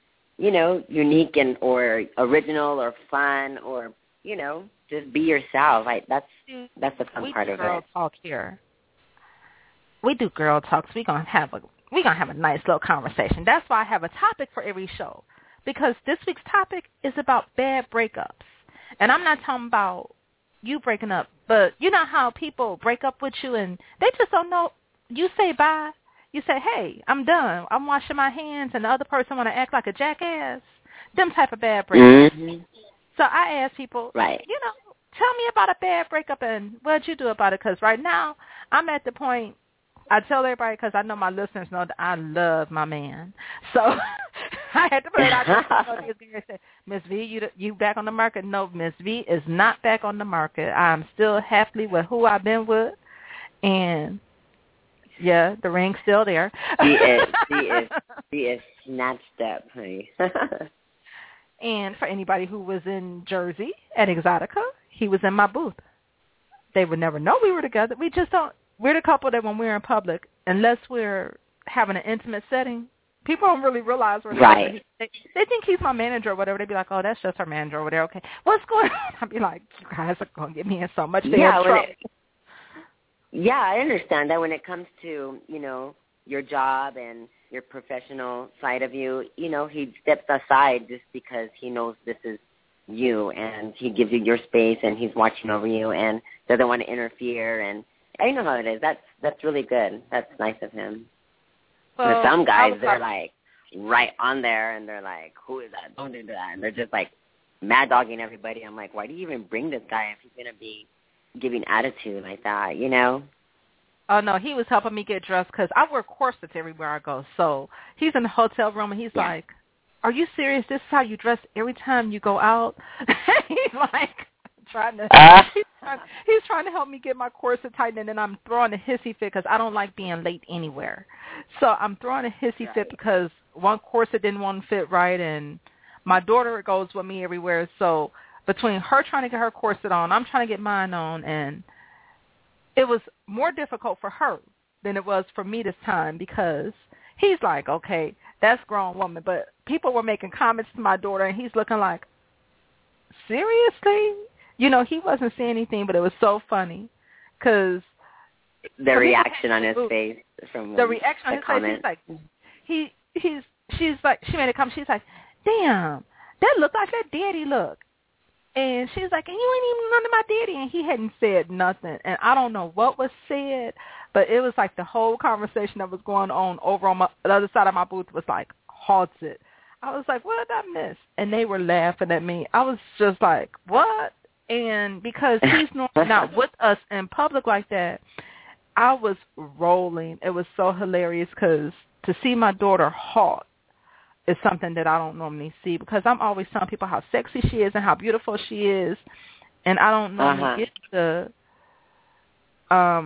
unique and or original or fun or, just be yourself. Like that's the fun part of it. We do girl talk here. We do girl talks. We're gonna have a nice little conversation. That's why I have a topic for every show, because this week's topic is about bad breakups. And I'm not talking about you breaking up, but you know how people break up with you and they just don't know. You say bye. You say, hey, I'm done. I'm washing my hands, and the other person want to act like a jackass. Them type of bad breakups. Mm-hmm. So I ask people, right. Tell me about a bad breakup and what'd you do about it? Because right now I'm at the point, I tell everybody, because I know my listeners know that I love my man. So I had to put it out there. Miss V, you back on the market? No, Miss V is not back on the market. I'm still happily with who I've been with. And, yeah, the ring's still there. She is snatched up, honey. And for anybody who was in Jersey at Exotica, he was in my booth. They would never know we were together. We just don't. We're the couple that when we're in public, unless we're having an intimate setting, people don't really realize we're right. They think he's my manager or whatever. They be like, oh, that's just her manager over there. Okay, what's going on? I'd be like, you guys are going to get me in so much trouble. Yeah, I understand that when it comes to, your job and your professional side of you, he steps aside just because he knows this is you, and he gives you your space, and he's watching over you and doesn't want to interfere. And I know how it is. That's really good. That's nice of him. Well, some guys, they're like right on there, and they're like, who is that? Don't do that. And they're just like mad dogging everybody. I'm like, why do you even bring this guy if he's going to be giving attitude like that, Oh, no, he was helping me get dressed because I wear corsets everywhere I go. So he's in the hotel room, and he's like, are you serious? This is how you dress every time you go out? He's like he's trying to help me get my corset tightened, and then I'm throwing a hissy fit because I don't like being late anywhere. So I'm throwing a hissy fit because one corset didn't want to fit right, and my daughter goes with me everywhere. So between her trying to get her corset on, I'm trying to get mine on, and it was more difficult for her than it was for me this time because he's like, okay, that's grown woman. But people were making comments to my daughter, and he's looking like, seriously? He wasn't saying anything, but it was so funny because the reaction on his face from the reaction on his comment. face. She's like, she made a comment. She's like, damn, that looked like that daddy look. And she's like, and you ain't even none of my daddy. And he hadn't said nothing. And I don't know what was said, but it was like the whole conversation that was going on over on the other side of my booth was like halted. I was like, what did I miss? And they were laughing at me. I was just like, what? And because he's not with us in public like that, I was rolling. It was so hilarious because to see my daughter halt is something that I don't normally see because I'm always telling people how sexy she is and how beautiful she is, and I don't normally get the, I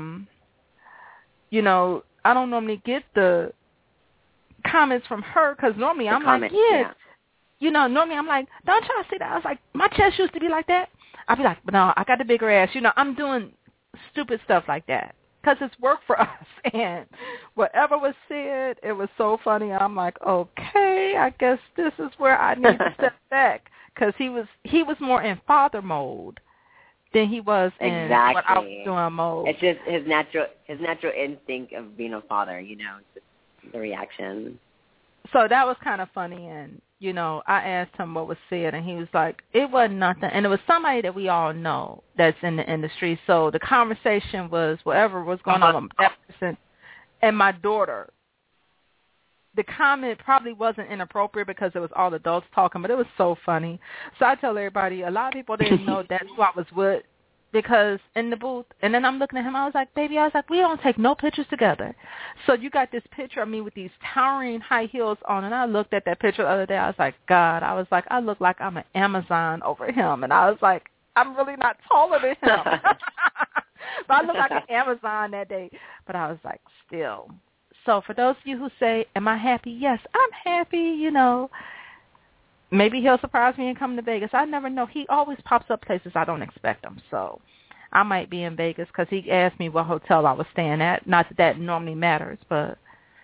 don't normally get the comments from her because normally I'm like, normally I'm like, don't y'all see that? I was like, my chest used to be like that. I'd be like, but no, I got the bigger ass. I'm doing stupid stuff like that. Because it's work for us. And whatever was said, it was so funny. I'm like, okay, I guess this is where I need to step back. Because he was more in father mode than he was in what I was doing mode. It's just his natural instinct of being a father, just the reaction. So that was kind of funny. And, I asked him what was said, and he was like, it wasn't nothing. And it was somebody that we all know that's in the industry. So the conversation was whatever was going on with that person and my daughter. The comment probably wasn't inappropriate because it was all adults talking, but it was so funny. So I tell everybody, a lot of people didn't know that's who I was with because in the booth, and then I'm looking at him, I was like, we don't take no pictures together. So you got this picture of me with these towering high heels on, and I looked at that picture the other day, I was like, God, I look like I'm an Amazon over him, and I was like, I'm really not taller than him. But I looked like an Amazon that day, but I was like, still. So for those of you who say, am I happy? Yes, I'm happy, Maybe he'll surprise me and come to Vegas. I never know. He always pops up places I don't expect him. So I might be in Vegas because he asked me what hotel I was staying at. Not that normally matters, but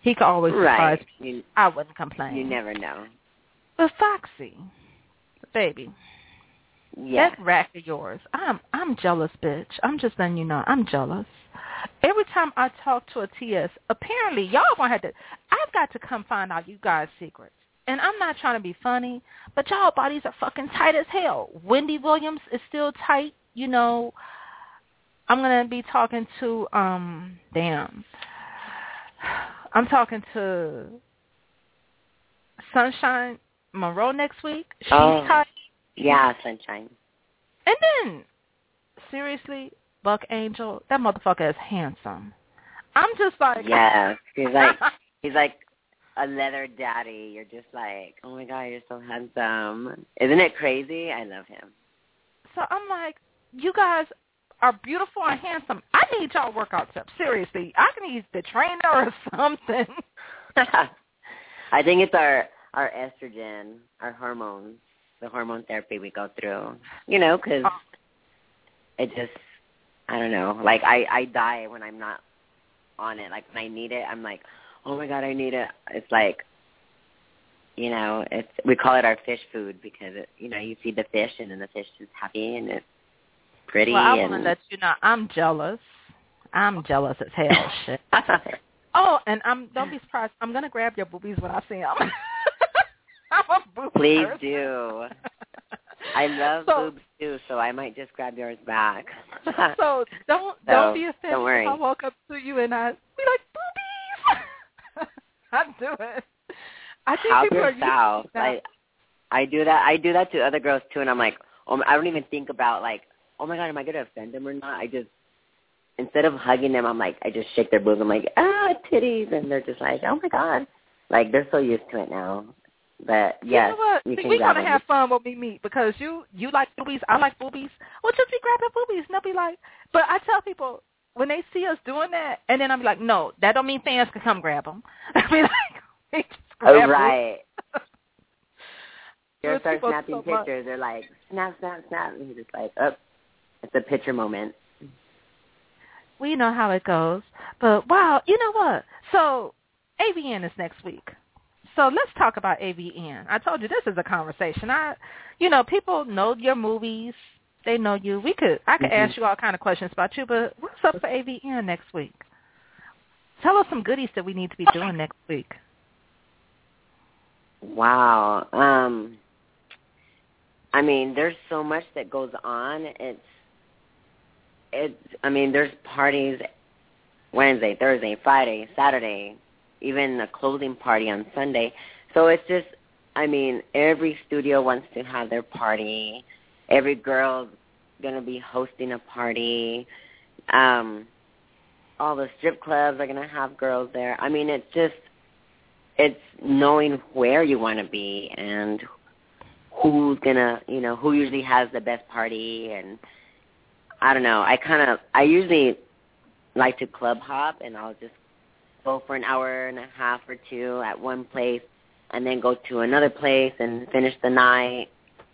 He could always surprise Right. me. I wouldn't complain. You never know. But Foxy, baby, Yeah. that rack of yours, I'm jealous, bitch. I'm just letting you know, I'm jealous. Every time I talk to a TS, apparently y'all gonna have to. I've got to come find out you guys' secrets. And I'm not trying to be funny, but y'all bodies are fucking tight as hell. Wendy Williams is still tight. You know, I'm gonna be talking to I'm talking to Sunshine Monroe next week. She's tight. Yeah, Sunshine. And then, seriously, Buck Angel, that motherfucker is handsome. I'm just like... Yeah, he's like a leather daddy. You're just like, oh my God, you're so handsome. Isn't it crazy? I love him. So I'm like, you guys are beautiful and handsome. I need y'all workout tips. Seriously, I can use the trainer or something. I think it's our estrogen, our hormones, the hormone therapy we go through. You know, because it just, I don't know. Like, I die when I'm not on it. Like, when I need it, I'm like, oh, my God, I need it. It's like, you know, we call it our fish food because, you feed the fish, and then the fish is happy, and it's pretty. Well, I want to let you know, I'm jealous. I'm jealous as hell, shit. Oh, and don't be surprised. I'm going to grab your boobies when I see them. I'm a boob Please person. do. I love boobs, too, so I might just grab yours back. So don't be offended don't worry. if I walk up to you and I be like, boobies. I do it. I think Help people yourself. are I do that. I do that to other girls, too, and I'm like, I don't even think about, like, oh, my God, am I going to offend them or not? I just, instead of hugging them, I'm like, I just shake their boobs. I'm like, titties. And they're just like, oh, my God. Like, they're so used to it now. But, yes, you know what? you can we're grab going to have fun when we meet because you like boobies, I like boobies. Well, just be grabbing boobies. And they'll be like, but I tell people, when they see us doing that, and then I'm like, no, that don't mean fans can come grab them. I be like, hey, just grab right. You'll start snapping pictures. They're like, snap, snap, snap. And you're just like, it's a picture moment. We know how it goes. But, wow, you know what? So, AVN is next week. So let's talk about AVN. I told you this is a conversation. People know your movies. They know you. I could ask you all kind of questions about you, but what's up for AVN next week? Tell us some goodies that we need to be doing next week. Wow. I mean, there's so much that goes on. There's parties Wednesday, Thursday, Friday, Saturday, even a clothing party on Sunday. So it's just, every studio wants to have their party. Every girl's going to be hosting a party. All the strip clubs are going to have girls there. It's knowing where you want to be and who's going to, who usually has the best party. And I don't know. I usually like to club hop, and I'll just go for an hour and a half or two at one place and then go to another place and finish the night.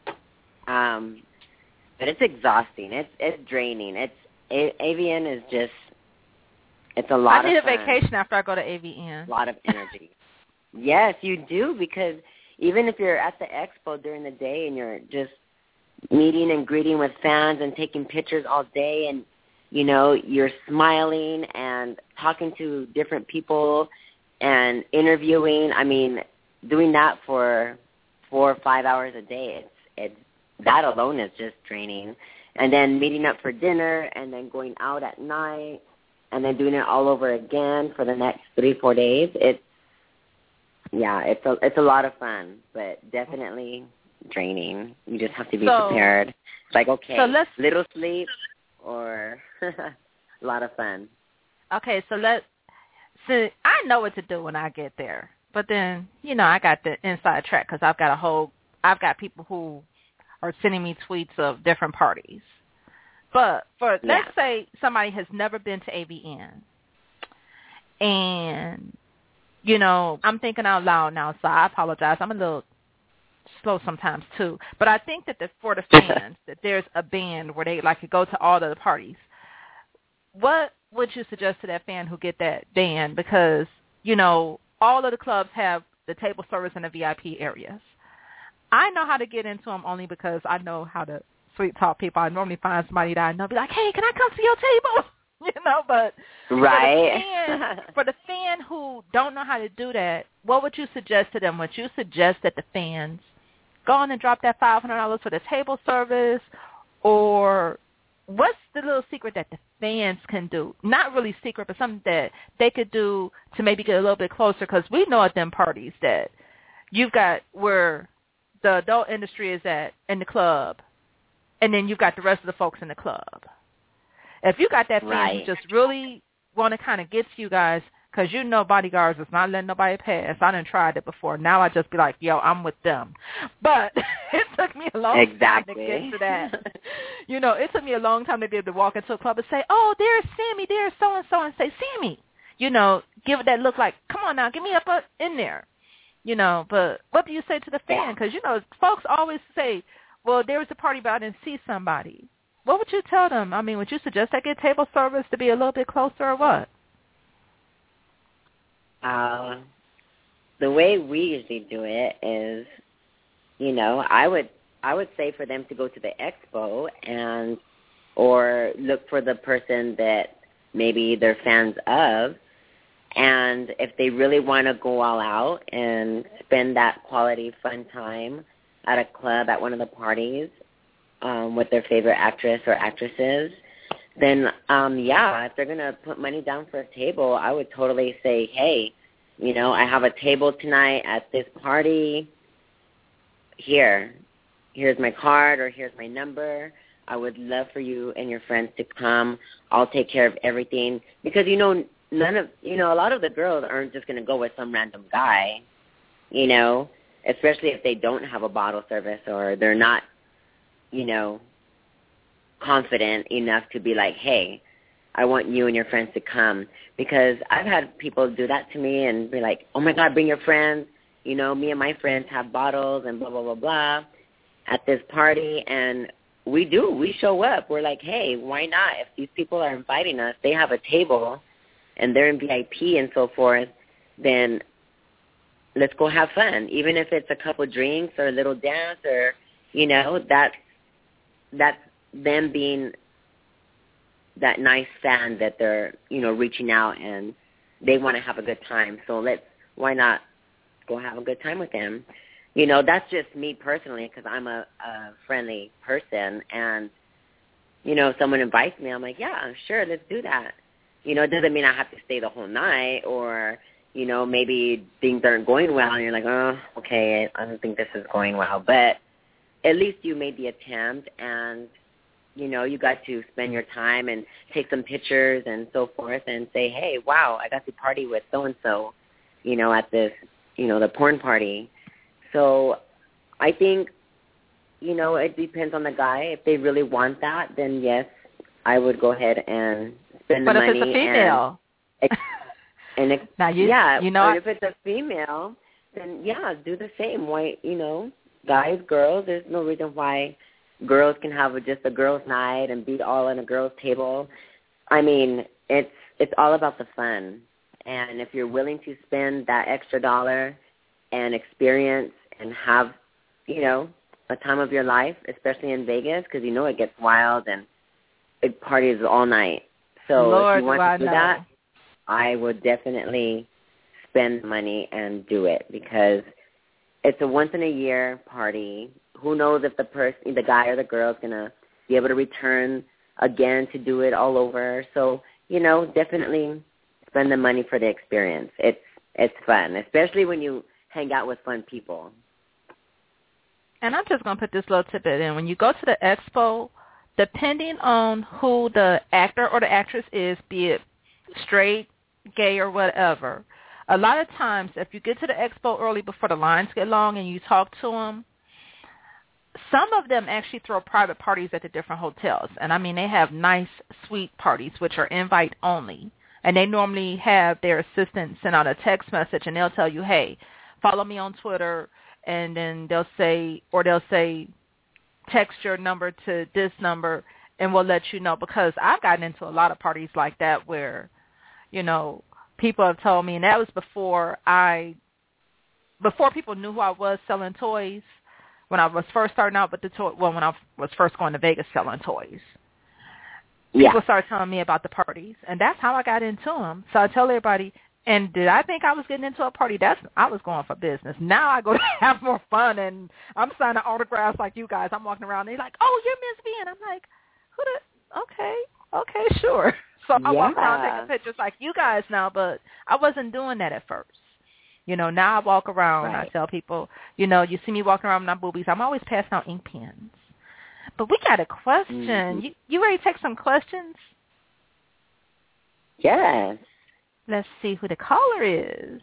But it's exhausting. It's draining. AVN is just, it's a lot of fun. I need a vacation after I go to AVN. A lot of energy. Yes, you do, because even if you're at the expo during the day and you're just meeting and greeting with fans and taking pictures all day, and you're smiling and talking to different people and interviewing. Doing that for 4 or 5 hours a day, that alone is just draining. And then meeting up for dinner and then going out at night and then doing it all over again for the next 3-4 days. It's a lot of fun, but definitely draining. You just have to be prepared. It's like, okay, little sleep or a lot of fun. Okay, so I know what to do when I get there. But then, I got the inside track because I've got people who are sending me tweets of different parties. But let's say somebody has never been to AVN. And, I'm thinking out loud now, so I apologize. I'm a little slow sometimes too. But I think that for the fans, that there's a band where they like to go to all the parties. What would you suggest to that fan who get that band? Because, all of the clubs have the table service in the VIP areas. I know how to get into them only because I know how to sweet talk people. I normally find somebody that I know, be like, hey, can I come to your table? But right. for the fan who don't know how to do that, what would you suggest to them? Would you suggest that the fans go on and drop that $500 for the table service, or what's the little secret that the fans can do? Not really secret, but something that they could do to maybe get a little bit closer, because we know at them parties that you've got where the adult industry is at in the club, and then you've got the rest of the folks in the club. If you got that fan who just really want to kind of get to you guys, because you know bodyguards is not letting nobody pass. I done tried it before. Now I just be like, yo, I'm with them. But it took me a long time to get to that. It took me a long time to be able to walk into a club and say, oh, there's Sammy, there's so-and-so, and say, Sammy. Give it that look like, come on now, get me up in there. But what do you say to the fan? Because, folks always say, well, there was a party, but I didn't see somebody. What would you tell them? I mean, would you suggest I get table service to be a little bit closer, or what? The way we usually do it is, I would say for them to go to the expo or look for the person that maybe they're fans of, and if they really want to go all out and spend that quality fun time at a club, at one of the parties, with their favorite actress or actresses, then, if they're going to put money down for a table, I would totally say, hey, I have a table tonight at this party. Here's my card, or here's my number. I would love for you and your friends to come. I'll take care of everything. Because, a lot of the girls aren't just going to go with some random guy, especially if they don't have a bottle service or they're not, confident enough to be like, hey, I want you and your friends to come. Because I've had people do that to me and be like, oh, my God, bring your friends. Me and my friends have bottles and blah, blah, blah, blah at this party. And we show up. We're like, hey, why not? If these people are inviting us, they have a table and they're in VIP and so forth, then let's go have fun. Even if it's a couple drinks or a little dance or, that's them being that nice fan that they're, reaching out and they want to have a good time. So why not go have a good time with them? That's just me personally, because I'm a friendly person. And, if someone invites me, I'm like, yeah, sure, let's do that. It doesn't mean I have to stay the whole night, or, maybe things aren't going well and you're like, oh, okay, I don't think this is going well. But at least you made the attempt, and, you got to spend your time and take some pictures and so forth and say, hey, wow, I got to party with so-and-so, at this, the porn party. So I think, it depends on the guy. If they really want that, then yes, I would go ahead and spend the money. But if it's a female? If it's a female, then, do the same. Why, guys, girls, there's no reason why girls can have just a girls' night and be all on a girls' table. I mean, it's all about the fun. And if you're willing to spend that extra dollar and experience and have, a time of your life, especially in Vegas, because it gets wild and it parties all night. So Lord, if you want to do that, I would definitely spend money and do it, because it's a once-in-a-year party. Who knows if the guy or the girl is going to be able to return again to do it all over. So, definitely spend the money for the experience. It's fun, especially when you hang out with fun people. And I'm just going to put this little tidbit in. When you go to the expo, depending on who the actor or the actress is, be it straight, gay, or whatever, a lot of times if you get to the expo early before the lines get long and you talk to them, some of them actually throw private parties at the different hotels. And, I mean, they have nice suite parties, which are invite only. And they normally have their assistant send out a text message, and they'll tell you, hey, follow me on Twitter. And then they'll say, text your number to this number, and we'll let you know. Because I've gotten into a lot of parties like that where, people have told me, and that was before people knew who I was selling toys. When I was first starting out with the toy, when I was first going to Vegas selling toys, people started telling me about the parties, and that's how I got into them. So I tell everybody, and did I think I was getting into a party? I was going for business. Now I go to have more fun, and I'm signing autographs like you guys. I'm walking around, and they're like, "Oh, you're Miss V," and I'm like, "Who the? Okay, sure." So I walk around taking pictures like you guys now, but I wasn't doing that at first. You know, now I walk around and I tell people, you know, you see me walking around with my boobies, I'm always passing out ink pens. But we got a question. Mm-hmm. You ready to take some questions? Yes. Let's see who the caller is.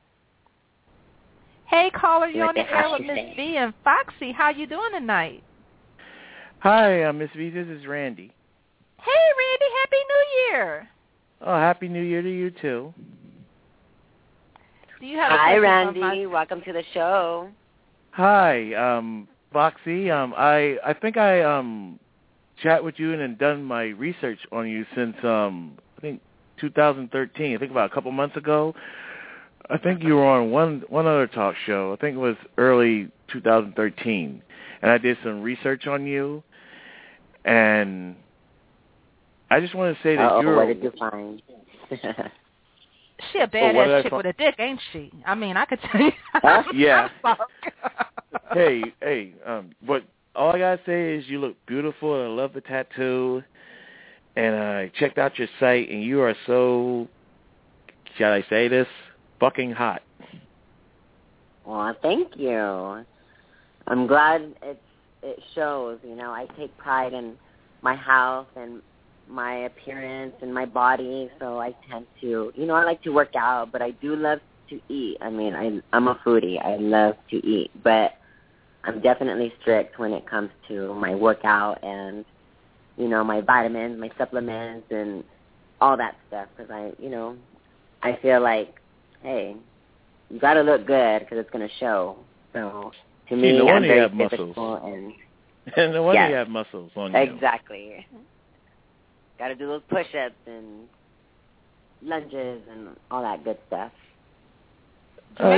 Hey, caller, you're on the air with Miss V and Foxy. How you doing tonight? Hi, Miss V. This is Randy. Hey, Randy. Happy New Year. Oh, Happy New Year to you, too. Do you have Hi, Randy. Welcome to the show. Hi, Foxy. I think I chat with you and done my research on you since, I think, 2013. I think about a couple months ago. I think you were on one other talk show. I think it was early 2013. And I did some research on you. And I just want to say that you're... what did you find? She a badass chick with a dick, ain't she? I mean, I could tell you. Yeah. Hey, but all I gotta say is you look beautiful, and I love the tattoo. And I checked out your site, and you are so, shall I say this, fucking hot. Well, thank you. I'm glad it shows. You know, I take pride in my health and my appearance and my body, so I tend to, you know, I like to work out, but I do love to eat. I mean, I'm a foodie. I love to eat, but I'm definitely strict when it comes to my workout and, you know, my vitamins, my supplements, and all that stuff, because I feel like, hey, you got to look good because it's going to show. So to me, I'm very physical. And no wonder you have muscles on you. Exactly. Got to do those push-ups and lunges and all that good stuff. I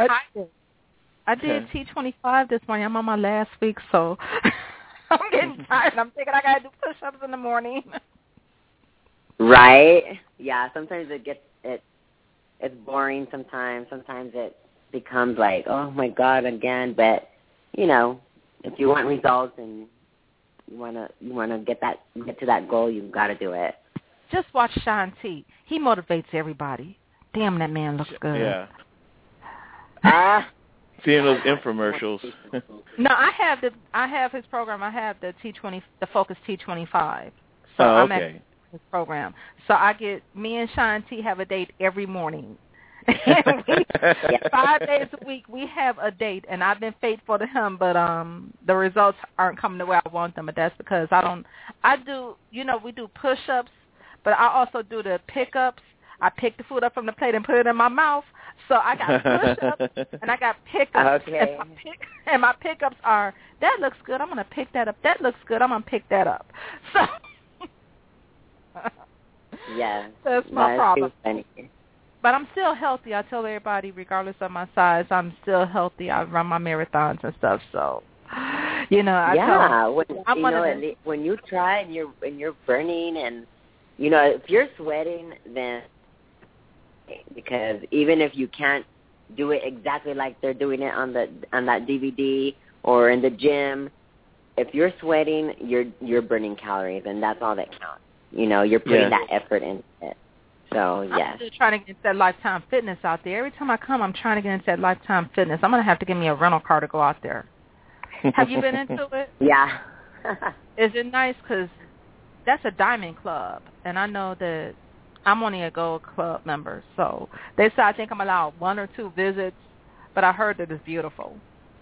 did T25 this morning. I'm on my last week, so I'm getting tired. I'm thinking I got to do push-ups in the morning. Right? Yeah, sometimes it's boring sometimes. Sometimes it becomes like, oh, my God, again. But, you know, if you want results and you wanna get to that goal, you've got to do it. Just watch Sean T. He motivates everybody. Damn, that man looks good. Yeah. Seeing those infomercials. No, I have his program. I have the Focus T25. So I'm at his program. So me and Sean T have a date every morning. 5 days a week we have a date, and I've been faithful to him, but the results aren't coming the way I want them, but that's because we do push-ups, but I also do the pickups. I pick the food up from the plate and put it in my mouth. So I got push-ups and I got pickups. Okay. And my pickups are, that looks good, I'm going to pick that up. That looks good, I'm going to pick that up. So yeah, that's my problem. But I'm still healthy. I tell everybody, regardless of my size, I'm still healthy. I run my marathons and stuff. So, you know, when you try and you're burning, and you know, if you're sweating, then because even if you can't do it exactly like they're doing it on that DVD or in the gym, if you're sweating, you're burning calories, and that's all that counts. You know, you're putting that effort into it. So, yes. I'm still trying to get into that Lifetime Fitness out there. Every time I come, I'm trying to get into that Lifetime Fitness. I'm going to have to give me a rental car to go out there. Have you been into it? Yeah. Is it nice? Because that's a diamond club, and I know that I'm only a gold club member. So they say I think I'm allowed 1 or 2 visits, but I heard that it's beautiful.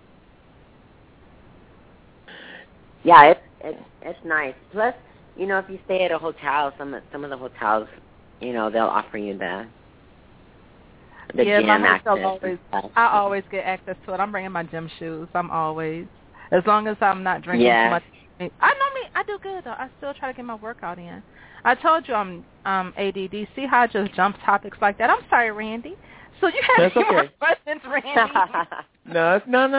Yeah, it's nice. Plus, you know, if you stay at a hotel, some of the hotels, you know, they'll offer you the gym access. I always get access to it. I'm bringing my gym shoes. As long as I'm not drinking too much. I do good, though. I still try to get my workout in. I told you I'm ADD. See how I just jump topics like that? I'm sorry, Randy. So you have That's okay. more questions, Randy? No.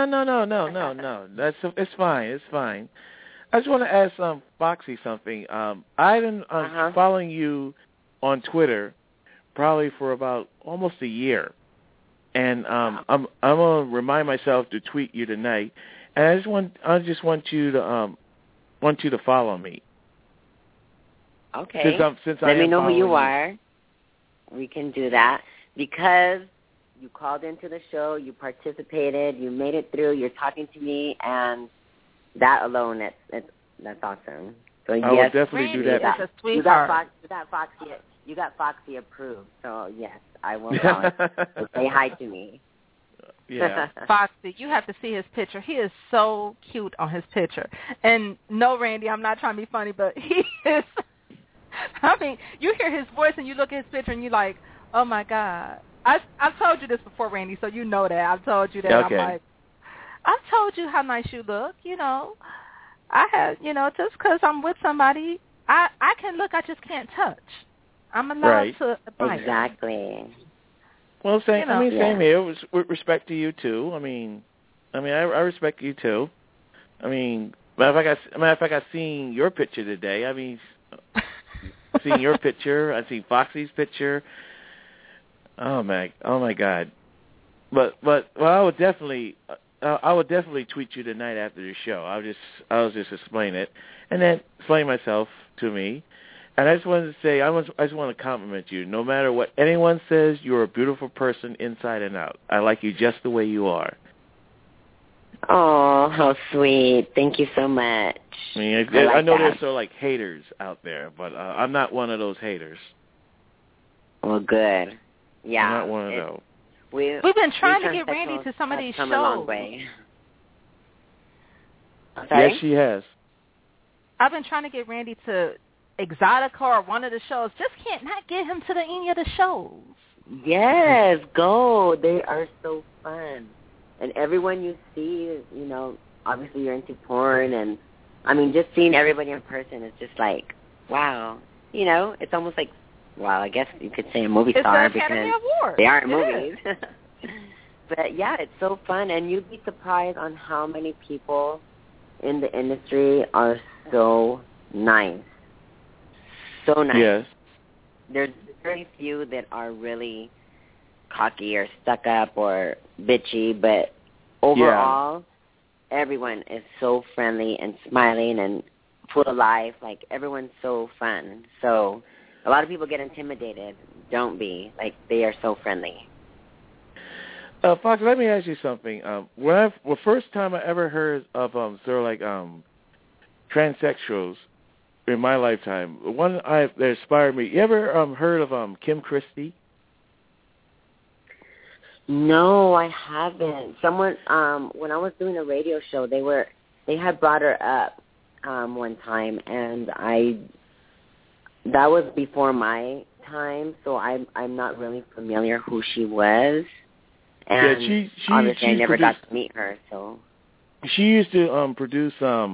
It's fine. It's fine. I just want to ask Foxy something. I've been following you on Twitter probably for about almost a year, and I'm gonna remind myself to tweet you tonight. And I just want you to follow me. Okay. Since Let I me know who you you. are. We can do that because you called into the show, you participated, you made it through, you're talking to me, and that alone, that's awesome. So I yes, will definitely Randy do that. is a sweetheart. You got Foxy approved. So yes, I will call it. So say hi to me. Yeah. Foxy, you have to see his picture. He is so cute on his picture. And no, Randy, I'm not trying to be funny, but he is. I mean, you hear his voice and you look at his picture and you're like, oh my God. I've told you this before, Randy, so you know that. I've told you that. Okay. I'm like, I've told you how nice you look. You know, I have. You know, just because I'm with somebody, I can look. I just can't touch. I'm allowed to admire. Exactly. Well, same here. It was with respect to you too. I respect you too. Matter of fact, I seen your picture today. Seeing your picture, I seen Foxy's picture. Oh my God! But I would definitely tweet you tonight after the show. I was just explain it, and then explain myself to me. And I just wanted to say, I just want to compliment you. No matter what anyone says, you're a beautiful person inside and out. I like you just the way you are. Oh, how sweet. Thank you so much. I know there's sort of like haters out there, but I'm not one of those haters. Well, good. Yeah. I'm not one of those. We've been trying to get Randy to some of these shows. A long way. Yes, she has. I've been trying to get Randy to Exotica or one of the shows. Just can't not get him to any of the shows. Yes, go. They are so fun. And everyone you see, obviously you're into porn, and just seeing everybody in person is just like, wow. It's almost like, well, I guess you could say a movie star because they are in movies. But yeah, it's so fun, and you'd be surprised on how many people in the industry are so nice. So nice. Yes. There's very few that are really cocky or stuck up or bitchy, but overall, everyone is so friendly and smiling and full of life. Like, everyone's so fun. So a lot of people get intimidated. Don't be. Like, they are so friendly. Fox, let me ask you something. The first time I ever heard of transsexuals in my lifetime, the one that inspired me. You ever heard of Kim Christie? No, I haven't. Someone, when I was doing a radio show, they had brought her up one time, and that was before my time, so I'm not really familiar who she was. And she obviously I never got to meet her, so. She used to produce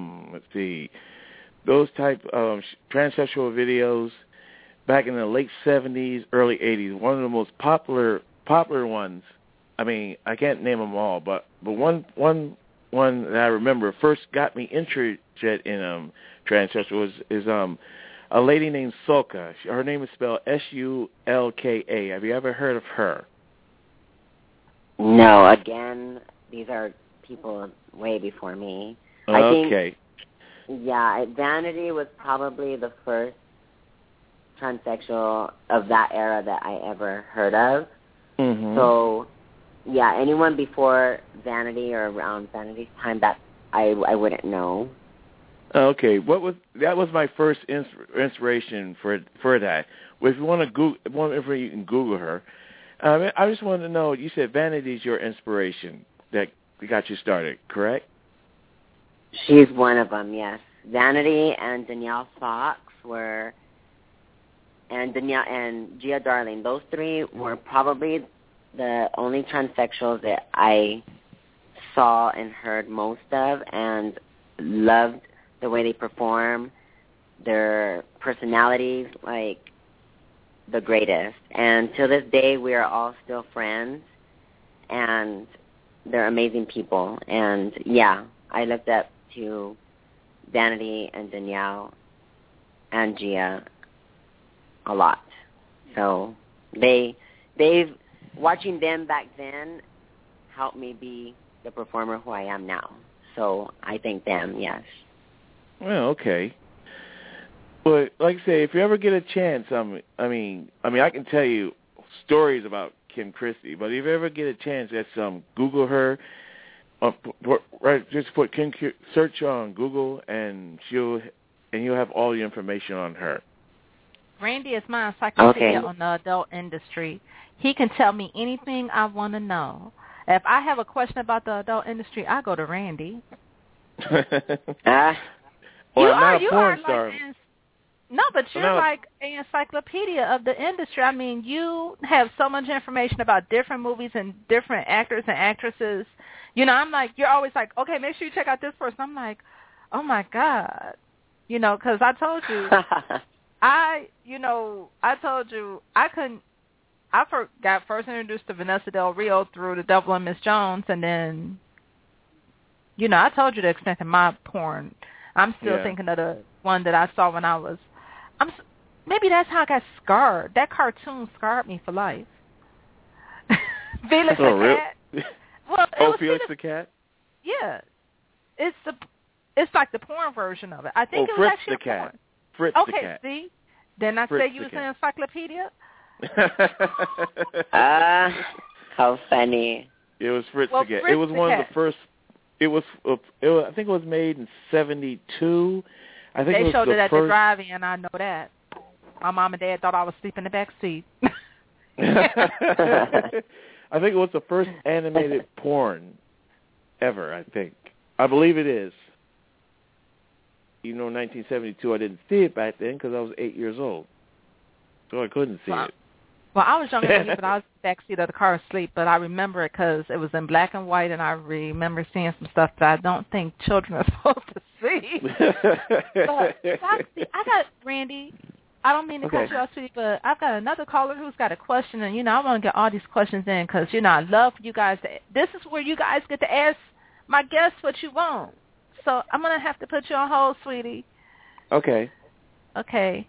those type of transsexual videos back in the late 70s, early 80s. One of the most popular ones. I can't name them all, but one that I remember first got me interested in transsexual is a lady named Sulka. Her name is spelled Sulka. Have you ever heard of her? No. Again, these are people way before me. Okay. Yeah, Vanity was probably the first transsexual of that era that I ever heard of. Mm-hmm. So, yeah, anyone before Vanity or around Vanity's time, that I wouldn't know. Okay, that was my first inspiration for that. Well, if you want to Google, you can Google her. I just wanted to know. You said Vanity's your inspiration that got you started, correct? She's one of them, yes. Vanity and Danielle Fox and Gia Darling. Those three were probably the only transsexuals that I saw and heard most of and loved the way they perform, their personalities, like the greatest. And to this day, we are all still friends, and they're amazing people. And, yeah, I looked up to Vanity and Danielle and Gia a lot. So they've watching them back then helped me be the performer who I am now. So I thank them, yes. Well, okay. But like I say, if you ever get a chance, I mean, I can tell you stories about Kim Christie, but if you ever get a chance, just Google her. Just put Kim, search on Google, and you'll have all the information on her. Randy is my encyclopedia on the adult industry. He can tell me anything I want to know. If I have a question about the adult industry, I go to Randy. Well, I'm not a porn star. No, but you're like an encyclopedia of the industry. I mean, you have so much information about different movies and different actors and actresses. You know, I'm like, you're always like, okay, make sure you check out this person. I'm like, oh, my God. You know, because I told you, I told you I got first introduced to Vanessa Del Rio through The Devil and Miss Jones, and then, you know, I told you the extent of my porn. I'm still thinking of the one that I saw when I was, maybe that's how I got scarred. That cartoon scarred me for life. Felix the Cat. Well, Felix the Cat? Yeah. It's like the porn version of it. I think it was Fritz actually the Cat. porn. Fritz the Cat. Okay, see? Didn't I say you was an encyclopedia? How funny. It was Fritz the Cat. It was one of the first. I think it was made in 1972. I think they showed it at the drive-in. I know that. My mom and dad thought I was asleep in the back seat. I think it was the first animated porn ever, I think. I believe it is. Even though in 1972 I didn't see it back then because I was 8 years old. So I couldn't see it. Well, I was younger than you, but I was in the back seat of the car asleep. But I remember it because it was in black and white, and I remember seeing some stuff that I don't think children are supposed to see. But I got, Randy, I don't mean to cut you off, sweetie, but I've got another caller who's got a question, and, you know, I want to get all these questions in because, you know, I love for you guys to, this is where you guys get to ask my guests what you want. So I'm going to have to put you on hold, sweetie. Okay. Okay.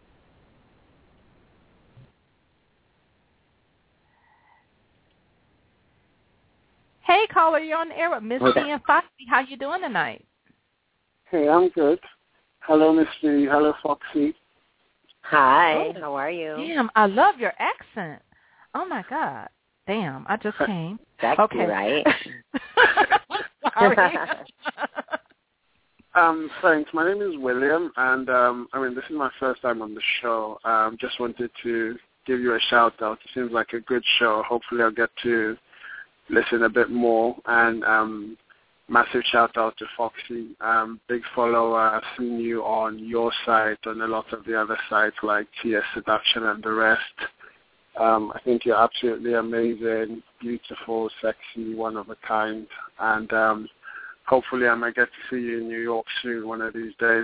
Hey, caller, you're on the air with Miss D and Foxy. How you doing tonight? Hey, I'm good. Hello, Miss D. Hello, Foxy. Hi. How are you? Damn, I love your accent. Oh, my God. Damn, I just came. Sexy, okay. Right? Sorry. Thanks. My name is William, and this is my first time on the show. Just wanted to give you a shout-out. It seems like a good show. Hopefully I'll get to listen a bit more, and massive shout-out to Foxy. Big follower. I've seen you on your site, on a lot of the other sites like TS Seduction and the rest. I think you're absolutely amazing, beautiful, sexy, one of a kind, and hopefully I might get to see you in New York soon, one of these days.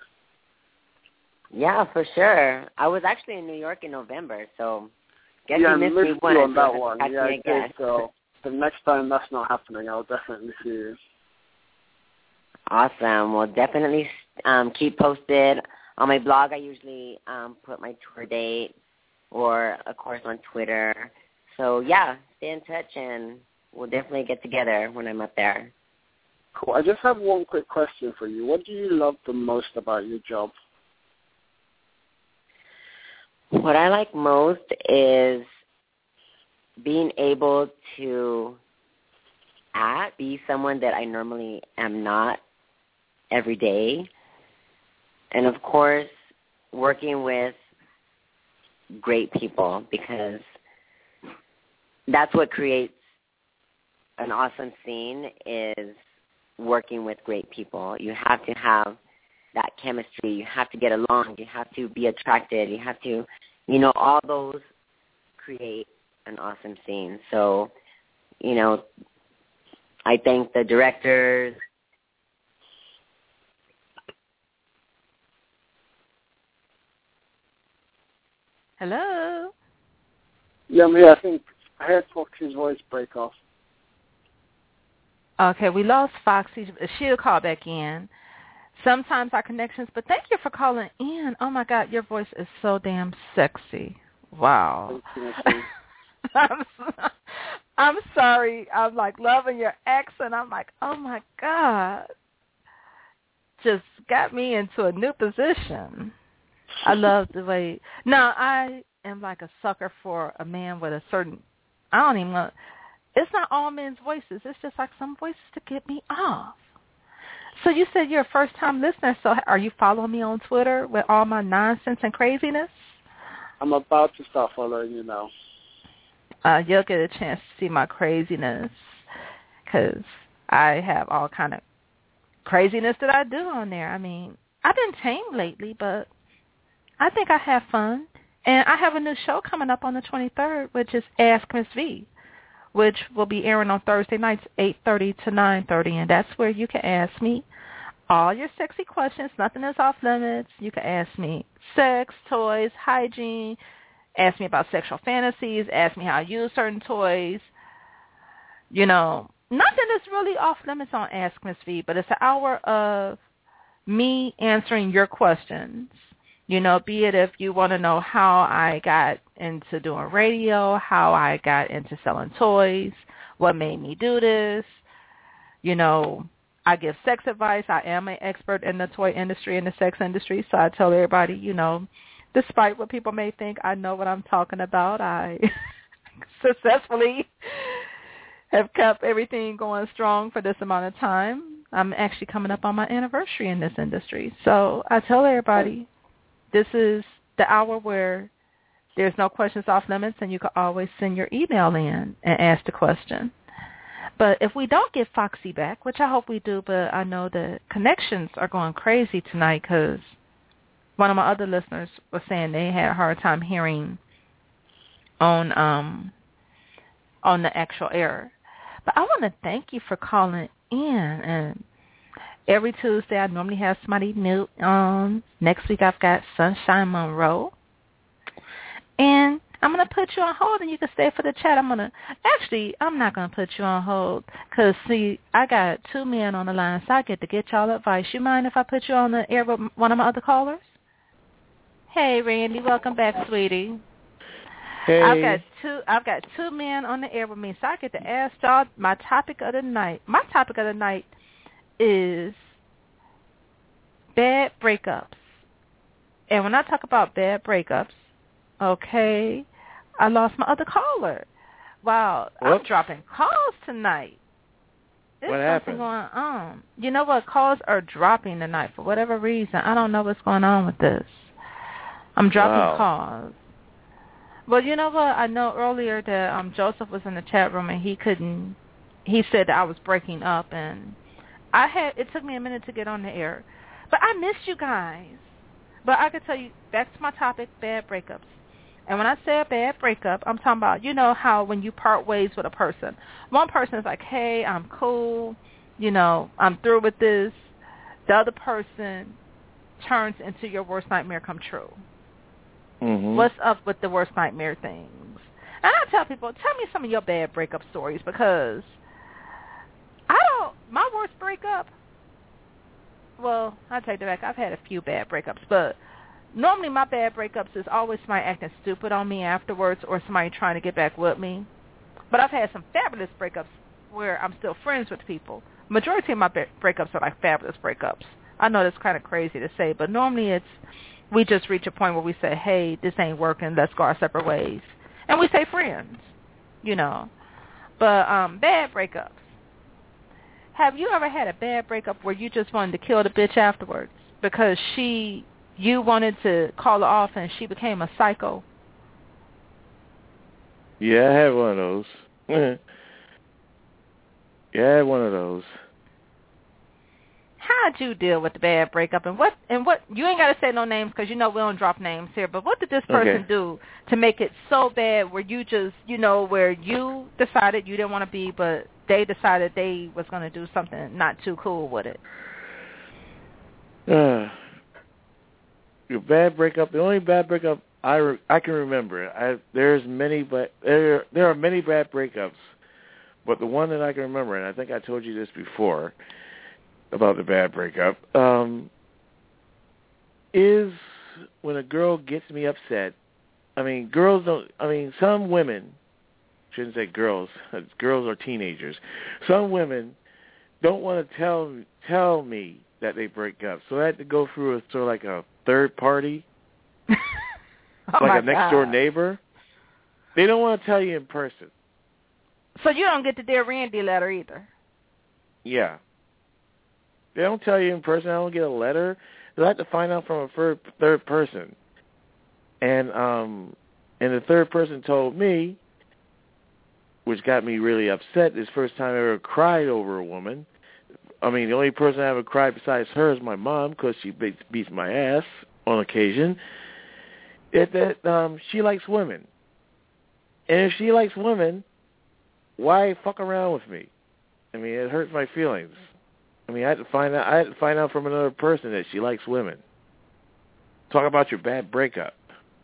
Yeah, for sure. I was actually in New York in November, so guess you missed me on that one. Yeah, I did. So the next time that's not happening, I'll definitely see you. Awesome. Well, definitely keep posted. On my blog, I usually put my tour date or, of course, on Twitter. So, yeah, stay in touch, and we'll definitely get together when I'm up there. Cool. I just have one quick question for you. What do you love the most about your job? What I like most is being able to be someone that I normally am not every day. And, of course, working with great people, because that's what creates an awesome scene, is working with great people. You have to have that chemistry. You have to get along. You have to be attracted. You have to, all those create an awesome scene. So, I thank the directors, Hello? Yeah, I'm here. I think I heard Foxy's voice break off. Okay, we lost Foxy. She'll call back in. Sometimes our connections, but thank you for calling in. Oh, my God, your voice is so damn sexy. Wow. I'm sorry. I'm, like, loving your accent. I'm like, oh, my God. Just got me into a new position. I love the way. Now, I am like a sucker for a man with a certain, I don't even know. It's not all men's voices. It's just like some voices to get me off. So you said you're a first-time listener, so are you following me on Twitter with all my nonsense and craziness? I'm about to start following you now. You'll get a chance to see my craziness because I have all kind of craziness that I do on there. I mean, I've been tame lately, but I think I have fun. And I have a new show coming up on the 23rd, which is Ask Miss V, which will be airing on Thursday nights, 8:30 to 9:30, and that's where you can ask me all your sexy questions. Nothing is off limits. You can ask me sex, toys, hygiene, ask me about sexual fantasies, ask me how I use certain toys. You know, nothing is really off limits on Ask Miss V, but it's an hour of me answering your questions. You know, be it if you want to know how I got into doing radio, how I got into selling toys, what made me do this. You know, I give sex advice. I am an expert in the toy industry and the sex industry, so I tell everybody, you know, despite what people may think, I know what I'm talking about. I successfully have kept everything going strong for this amount of time. I'm actually coming up on my anniversary in this industry. So I tell everybody, this is the hour where there's no questions off limits, and you can always send your email in and ask the question. But if we don't get Foxy back, which I hope we do, but I know the connections are going crazy tonight because one of my other listeners was saying they had a hard time hearing on the actual air. But I want to thank you for calling in. And every Tuesday I normally have somebody new on. Next week I've got Sunshine Monroe. And I'm going to put you on hold, and you can stay for the chat. I'm not going to put you on hold because, see, I got two men on the line, so I get to get y'all advice. You mind if I put you on the air with one of my other callers? Hey, Randy, welcome back, sweetie. Hey. I've got two men on the air with me, so I get to ask y'all my topic of the night. My topic of the night is bad breakups. And when I talk about bad breakups, okay, I lost my other caller. Wow, I'm dropping calls tonight. There's what happened? Something going on. You know what? Calls are dropping tonight for whatever reason. I don't know what's going on with this. I'm dropping calls. Well, you know what? I know earlier that Joseph was in the chat room and he said that I was breaking up, and it took me a minute to get on the air. But I missed you guys. But I could tell you, back to my topic, bad breakups. And when I say a bad breakup, I'm talking about, you know how when you part ways with a person, one person is like, hey, I'm cool, you know, I'm through with this. The other person turns into your worst nightmare come true. Mm-hmm. What's up with the worst nightmare things? And I tell people, tell me some of your bad breakup stories, because my worst breakup, well, I take that back. I've had a few bad breakups, but normally my bad breakups is always somebody acting stupid on me afterwards or somebody trying to get back with me. But I've had some fabulous breakups where I'm still friends with people. Majority of my breakups are like fabulous breakups. I know that's kind of crazy to say, but normally we just reach a point where we say, hey, this ain't working, let's go our separate ways. And we stay friends, you know. But bad breakups. Have you ever had a bad breakup where you just wanted to kill the bitch afterwards because you wanted to call her off and she became a psycho? Yeah, I had one of those. Yeah, I had one of those. How'd you deal with the bad breakup, and what you ain't got to say no names because you know we don't drop names here, but what did this person do to make it so bad where you just, you know, where you decided you didn't want to be, but they decided they was going to do something not too cool with it? Your bad breakup, the only bad breakup I can remember it. There are many bad breakups, but the one that I can remember, and I think I told you this before about the bad breakup, is when a girl gets me upset. I mean, girls don't. I mean, some women shouldn't say girls. Girls are teenagers. Some women don't want to tell me that they break up, so I had to go through a sort of like a third party. Like a next-door neighbor. They don't want to tell you in person. So you don't get the Dear Randy letter either? Yeah. They don't tell you in person. I don't get a letter. They have to find out from a third person. And the third person told me, which got me really upset, this first time I ever cried over a woman. I mean, the only person I ever cried besides her is my mom, because she beats my ass on occasion. That she likes women. And if she likes women, why fuck around with me? I mean, it hurts my feelings. I mean, I had to find out from another person that she likes women. Talk about your bad breakup.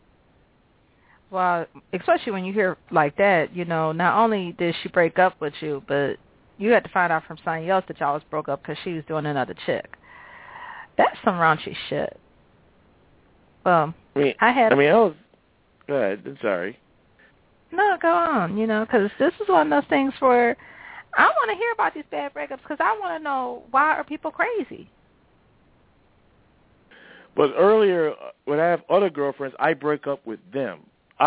Well, especially when you hear like that, you know, not only did she break up with you, but you had to find out from somebody else that y'all was broke up because she was doing another chick. That's some raunchy shit. Well, I was... Go ahead. I'm sorry. No, go on, you know, because this is one of those things where I want to hear about these bad breakups because I want to know, why are people crazy? But earlier, when I have other girlfriends, I break up with them.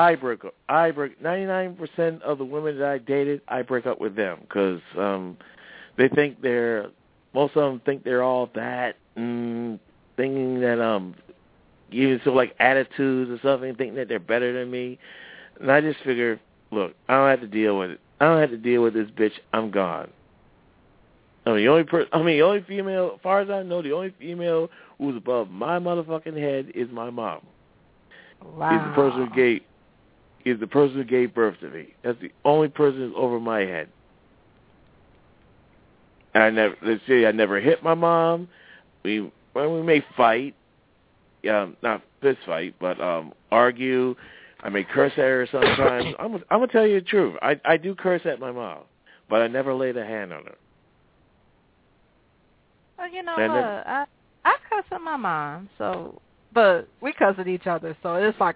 99% of the women that I dated, I break up with them because they think most of them think they're all that, thinking that even so like attitudes or something, thinking that they're better than me. And I just figure, look, I don't have to deal with it. I don't have to deal with this bitch. I'm gone. I mean, the only female, as far as I know, the only female who's above my motherfucking head is my mom. Wow. Is the person who gave birth to me. That's the only person who's over my head. And I never hit my mom. We may fight. Not fist fight, but argue. I may curse at her sometimes. I'm gonna tell you the truth. I do curse at my mom, but I never laid a hand on her. Well, you know what? I cuss at my mom, but we cuss at each other, so it's like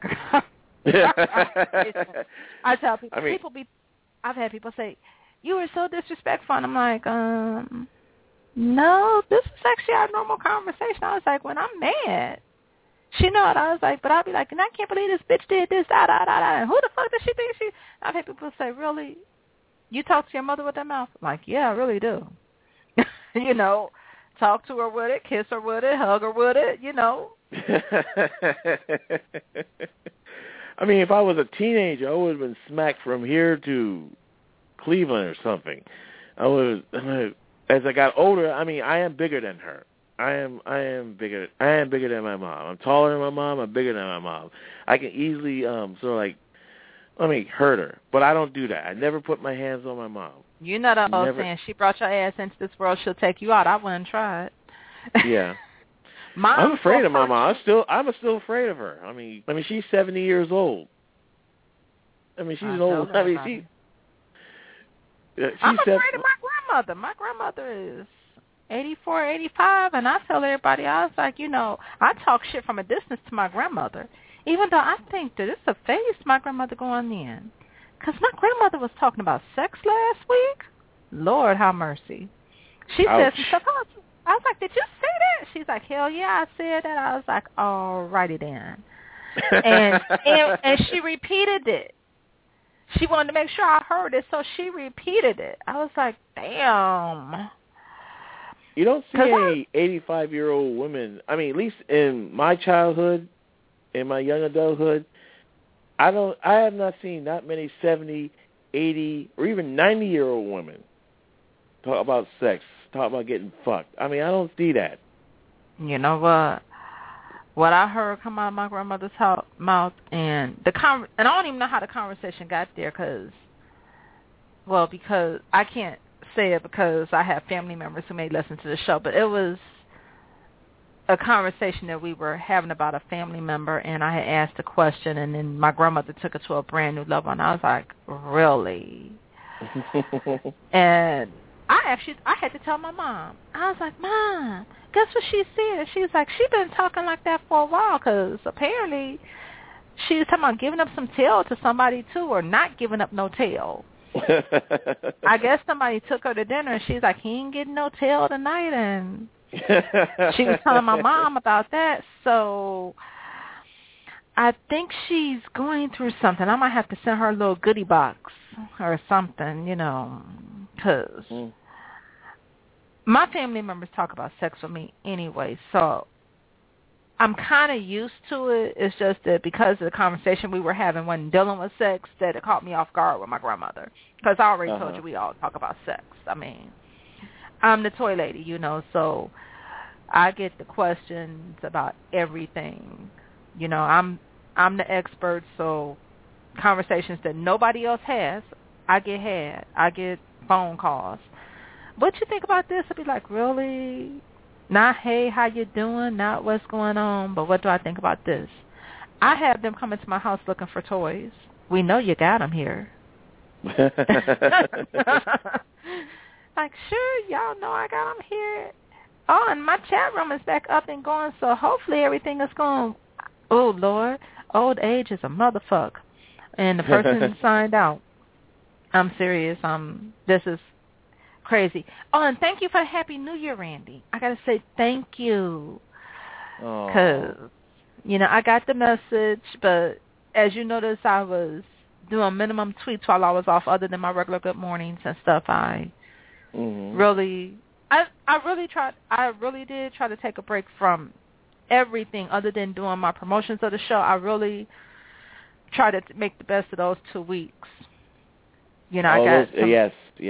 I tell people. I've had people say, "You were so disrespectful," and I'm like, no, this is actually our normal conversation. I was like, when I'm mad. She know it. I was like, but I'll be like, and I can't believe this bitch did this, da, da, da, da. And who the fuck does she think she... I've had people say, really? You talk to your mother with that mouth? I'm like, yeah, I really do. You know, talk to her with it, kiss her with it, hug her with it, you know. I mean, if I was a teenager, I would have been smacked from here to Cleveland or something. As I got older, I mean, I am bigger than her. I am bigger than my mom. I'm taller than my mom. I'm bigger than my mom. I can easily hurt her, but I don't do that. I never put my hands on my mom. You know that old saying, she brought your ass into this world, she'll take you out. I wouldn't try it. Yeah. I'm afraid of my mom. I'm still afraid of her. I mean, she's 70 years old. I mean, she's old. I mean, I'm afraid of my grandmother. My grandmother is 84, 85, and I tell everybody, I was like, you know, I talk shit from a distance to my grandmother, even though I think that it's a phase my grandmother going in. Because my grandmother was talking about sex last week. Lord have mercy. She said some stuff. I was like, did you say that? She's like, hell yeah, I said that. I was like, alrighty then. And she repeated it. She wanted to make sure I heard it, so she repeated it. I was like, damn. You don't see any 85-year-old women. I mean, at least in my childhood, in my young adulthood, I have not seen that many 70, 80, or even 90-year-old women talk about sex, talk about getting fucked. I mean, I don't see that. You know what? What I heard come out of my grandmother's mouth, and and I don't even know how the conversation got there, because I can't say it because I have family members who may listen to the show, but it was a conversation that we were having about a family member, and I had asked a question, and then my grandmother took it to a brand new level, and I was like, really? And I had to tell my mom. I was like, Mom, guess what she said? She was like, she's been talking like that for a while, because apparently she was talking about giving up some tail to somebody, too, or not giving up no tail. I guess somebody took her to dinner, and she's like, he ain't getting no tail tonight, and she was telling my mom about that. So I think she's going through something. I might have to send her a little goodie box or something, because my family members talk about sex with me anyway, so I'm kind of used to it. It's just that because of the conversation we were having when dealing with sex, that it caught me off guard with my grandmother, because I already told you we all talk about sex. I mean, I'm the toy lady, so I get the questions about everything. I'm the expert, so conversations that nobody else has, I get phone calls. What you think about this? I'll be like, really? Not, hey, how you doing? Not what's going on, but what do I think about this? I have them come into my house looking for toys. We know you got them here. Like, sure, y'all know I got them here. Oh, and my chat room is back up and going, so hopefully everything is going. Oh, Lord, old age is a motherfucker. And the person signed out. I'm serious. This is crazy. Oh, and thank you for the Happy New Year, Randy. I got to say thank you. Because, I got the message, but as you notice, I was doing minimum tweets while I was off other than my regular good mornings and stuff. I really did try to take a break from everything other than doing my promotions of the show. I really tried to make the best of those 2 weeks. Yes.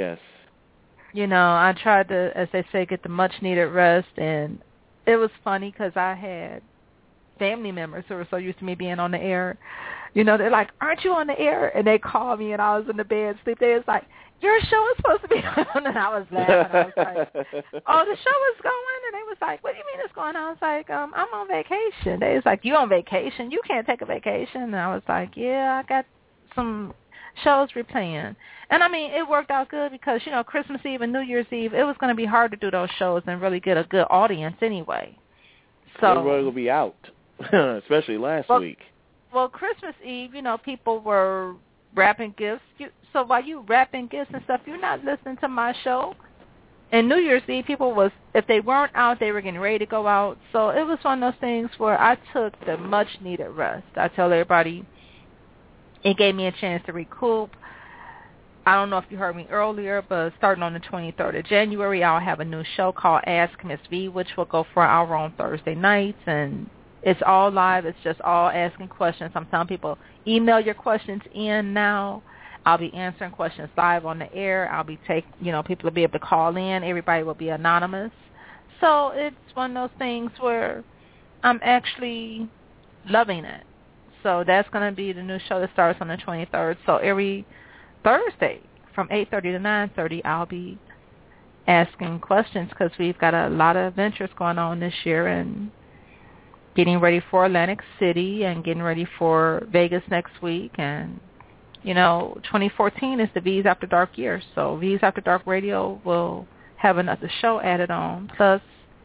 I tried to, as they say, get the much-needed rest, and it was funny because I had family members who were so used to me being on the air. They're like, aren't you on the air? And they called me, and I was in the bed asleep. They was like, your show is supposed to be on, and I was laughing. I was like, oh, the show is going? And they was like, what do you mean it's going? I was like, I'm on vacation. They was like, you on vacation? You can't take a vacation. And I was like, yeah, I got some shows replaying. And, I mean, it worked out good because, Christmas Eve and New Year's Eve, it was going to be hard to do those shows and really get a good audience anyway. So everybody will be out, especially last week. Well, Christmas Eve, people were wrapping gifts. So while you wrapping gifts and stuff, you're not listening to my show. And New Year's Eve, people if they weren't out, they were getting ready to go out. So it was one of those things where I took the much-needed rest. I tell everybody it gave me a chance to recoup. I don't know if you heard me earlier, but starting on the 23rd of January, I'll have a new show called Ask Miss V, which will go for an hour on Thursday nights. And it's all live. It's just all asking questions. I'm telling people, email your questions in now. I'll be answering questions live on the air. I'll be people will be able to call in. Everybody will be anonymous. So it's one of those things where I'm actually loving it. So that's going to be the new show that starts on the 23rd. So every Thursday from 8:30 to 9:30, I'll be asking questions because we've got a lot of adventures going on this year and getting ready for Atlantic City and getting ready for Vegas next week. And, 2014 is the V's After Dark year. So V's After Dark Radio will have another show added on. Plus,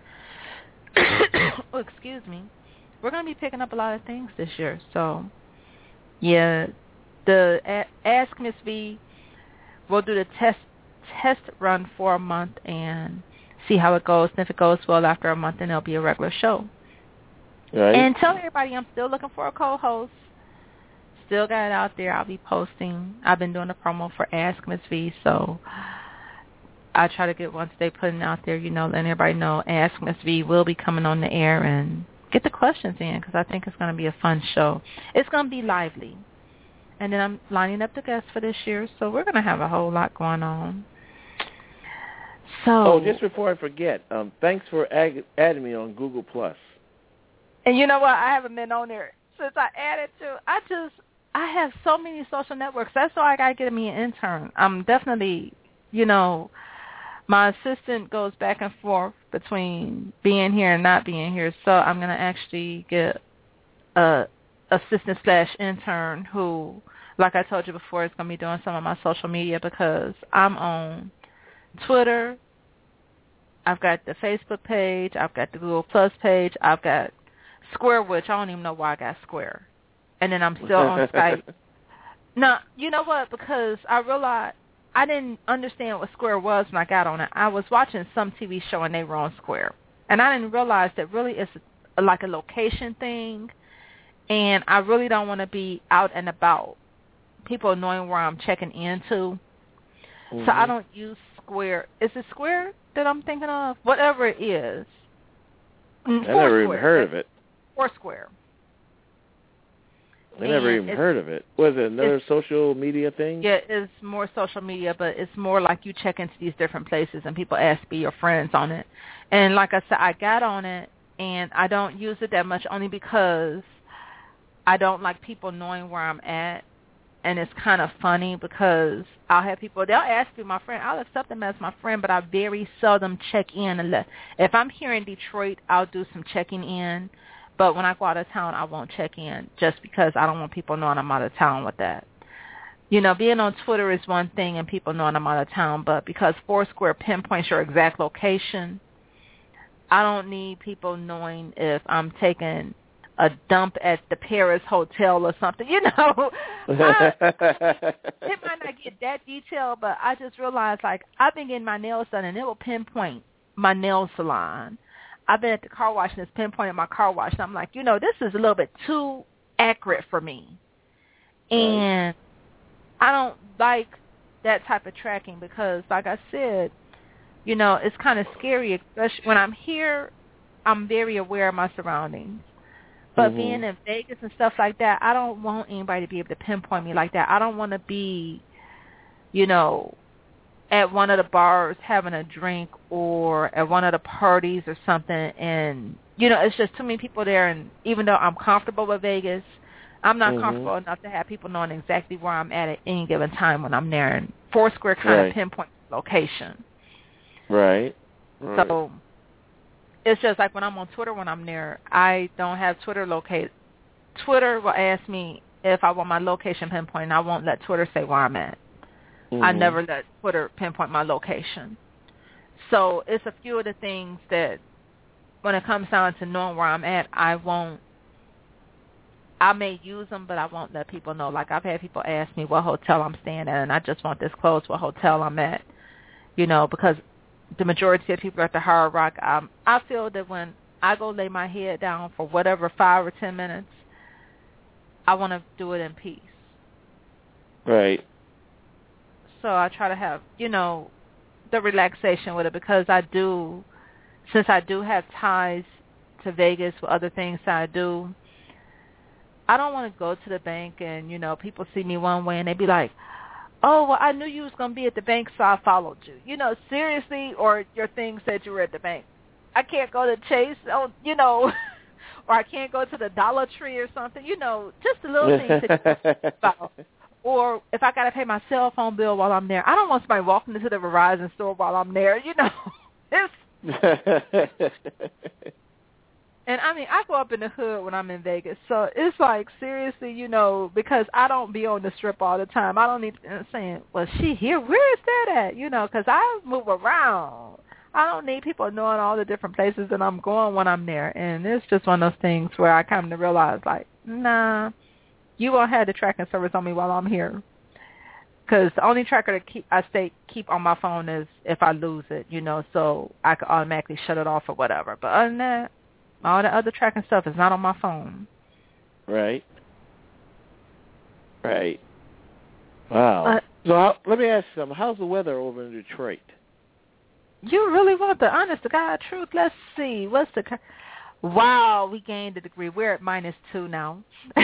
excuse me, we're going to be picking up a lot of things this year. So, yeah, the Ask Miss V, we'll do the test run for a month and see how it goes. And if it goes well after a month, then it'll be a regular show. Right. And tell everybody I'm still looking for a co-host. Still got it out there. I'll be posting. I've been doing a promo for Ask Miss V, so I try to get once they put it out there, letting everybody know Ask Miss V will be coming on the air and get the questions in because I think it's going to be a fun show. It's going to be lively. And then I'm lining up the guests for this year, so we're going to have a whole lot going on. So, just before I forget, thanks for adding me on Google+. And you know what? I haven't been on there since I added to. I have so many social networks. That's why I got to get me an intern. I'm definitely, my assistant goes back and forth between being here and not being here, so I'm going to actually get a assistant/intern who, like I told you before, is going to be doing some of my social media because I'm on Twitter. I've got the Facebook page. I've got the Google Plus page. I've got Square, which I don't even know why I got Square. And then I'm still on Skype. Now, you know what? Because I realized I didn't understand what Square was when I got on it. I was watching some TV show and they were on Square. And I didn't realize that really it's like a location thing. And I really don't want to be out and about, people knowing where I'm checking into. Mm-hmm. So I don't use Square. Is it Square that I'm thinking of? Whatever it is. I never even heard of it. Foursquare. I never even heard of it. Was it another social media thing? Yeah, it's more social media, but it's more like you check into these different places and people ask to be your friends on it. And like I said, I got on it, and I don't use it that much only because I don't like people knowing where I'm at. And it's kind of funny because I'll have people, they'll ask me my friend. I'll accept them as my friend, but I very seldom check in. If I'm here in Detroit, I'll do some checking in. But when I go out of town, I won't check in just because I don't want people knowing I'm out of town with that. You know, being on Twitter is one thing and people knowing I'm out of town, but because Foursquare pinpoints your exact location, I don't need people knowing if I'm taking a dump at the Paris Hotel or something, you know. It might not get that detailed, but I just realized, like, I've been getting my nails done, and it will pinpoint my nail salon. I've been at the car wash, and it's pinpointing my car wash, and I'm like, you know, this is a little bit too accurate for me. And I don't like that type of tracking because, like I said, you know, it's kind of scary, especially when I'm here. I'm very aware of my surroundings. But being in Vegas and stuff like that, I don't want anybody to be able to pinpoint me like that. I don't want to be, you know, at one of the bars having a drink or at one of the parties or something. And, you know, it's just too many people there. And even though I'm comfortable with Vegas, I'm not comfortable enough to have people knowing exactly where I'm at any given time when I'm there. And Foursquare kind of pinpoints the location. Right. So it's just like when I'm on Twitter when I'm there, I don't have Twitter located. Twitter will ask me if I want my location pinpoint, and I won't let Twitter say where I'm at. I never let Twitter pinpoint my location. So it's a few of the things that when it comes down to knowing where I'm at, I may use them, but I won't let people know. Like I've had people ask me what hotel I'm staying at, and I just won't disclose what hotel I'm at, you know, because the majority of people at the Hard Rock, I feel that when I go lay my head down for whatever 5 or 10 minutes, I want to do it in peace. Right. So I try to have, you know, the relaxation with it because since I do have ties to Vegas with other things that I do, I don't want to go to the bank and, you know, people see me one way and they be like, oh, well, I knew you was going to be at the bank, so I followed you. You know, seriously, or your thing said you were at the bank. I can't go to Chase, you know, or I can't go to the Dollar Tree or something. You know, just the little things that you follow. Or if I got to pay my cell phone bill while I'm there, I don't want somebody walking into the Verizon store while I'm there. You know, it's... And, I mean, I go up in the hood when I'm in Vegas. So it's like, seriously, you know, because I don't be on the Strip all the time. I don't need saying, well, she here? Where is that at? You know, because I move around. I don't need people knowing all the different places that I'm going when I'm there. And it's just one of those things where I come to realize, like, nah, you won't have the tracking service on me while I'm here. Because the only tracker that keep on my phone is if I lose it, you know, so I can automatically shut it off or whatever. But other than that, all the other tracking stuff is not on my phone. Right. Right. Wow. So let me ask you something. How's the weather over in Detroit? You really want the honest to God truth? Let's see. What's the... Wow, we gained a degree. We're at -2 now.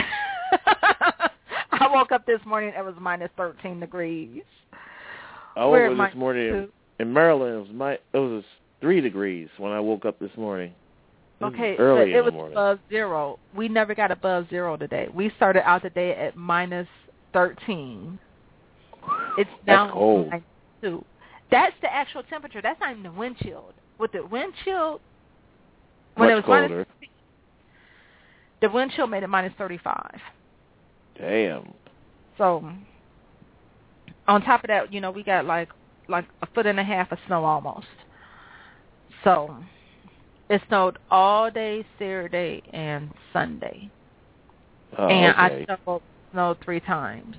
I woke up this morning, it was -13 degrees. I woke up this morning in Maryland. It was 3 degrees when I woke up this morning. Okay, early but it in the was morning. Above zero. We never got above zero today. We started out the day at -13. It's down cold. to -2. That's the actual temperature. That's not even the wind chill. With the wind chill, when Much it was colder. the wind chill made it minus 35. Damn. So, on top of that, we got like a foot and a half of snow almost. So, it snowed all day Saturday and Sunday. Oh, and okay. I shoveled snow 3 times.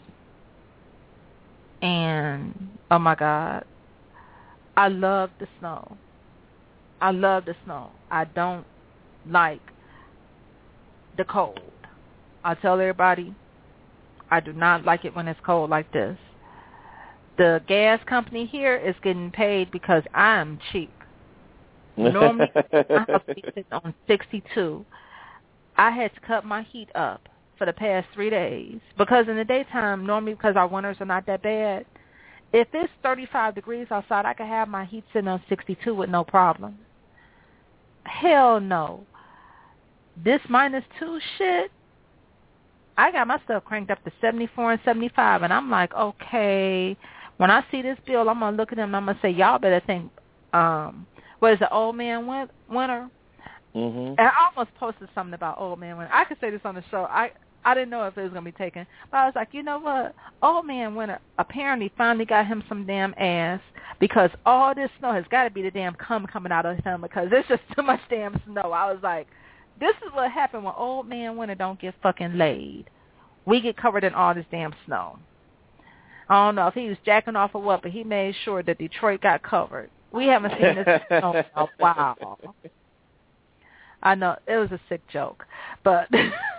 And, oh my God, I love the snow. I love the snow. I don't like the cold. I tell everybody, I do not like it when it's cold like this. The gas company here is getting paid because I'm cheap. Normally, I have to be sitting on 62. I had to cut my heat up for the past 3 days because in the daytime, normally because our winters are not that bad, if it's 35 degrees outside, I can have my heat sitting on 62 with no problem. Hell no. This -2 shit, I got my stuff cranked up to 74 and 75, and I'm like, okay, when I see this bill, I'm going to look at them and I'm going to say, y'all better think, what is it, old man winter? Mm-hmm. And I almost posted something about old man winter. I could say this on the show. I didn't know if it was going to be taken. But I was like, you know what? Old man winter apparently finally got him some damn ass because all this snow has got to be the damn cum coming out of him because there's just too much damn snow. I was like, this is what happened when old man winter don't get fucking laid. We get covered in all this damn snow. I don't know if he was jacking off or what, but he made sure that Detroit got covered. We haven't seen this snow in a while. I know, it was a sick joke, but...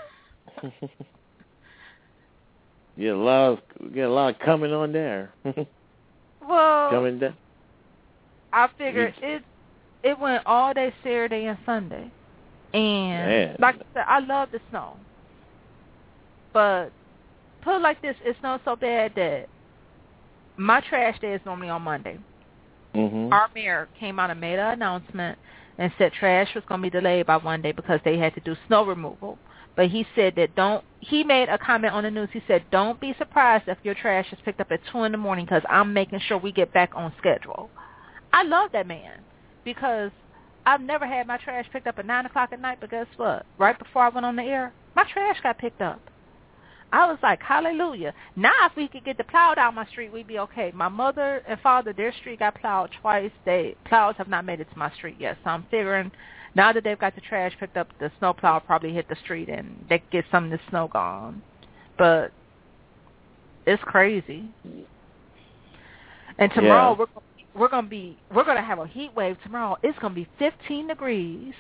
Get a lot of coming on there. Well, coming down. I figured it went all day Saturday and Sunday. And Man. like I said, I love the snow. But put it like this, it snowed so bad that my trash day is normally on Monday. Mm-hmm. Our mayor came out and made an announcement and said trash was going to be delayed by one day because they had to do snow removal. But he said that he made a comment on the news. He said, don't be surprised if your trash is picked up at 2 in the morning because I'm making sure we get back on schedule. I love that man because I've never had my trash picked up at 9 o'clock at night, but guess what? Right before I went on the air, my trash got picked up. I was like, hallelujah. Now if we could get the plow down my street, we'd be okay. My mother and father, their street got plowed twice. Plows have not made it to my street yet, so I'm figuring now that they've got the trash picked up, the snow plow probably hit the street and they get some of the snow gone. But it's crazy. And tomorrow we're gonna have a heat wave tomorrow. It's gonna be 15 degrees.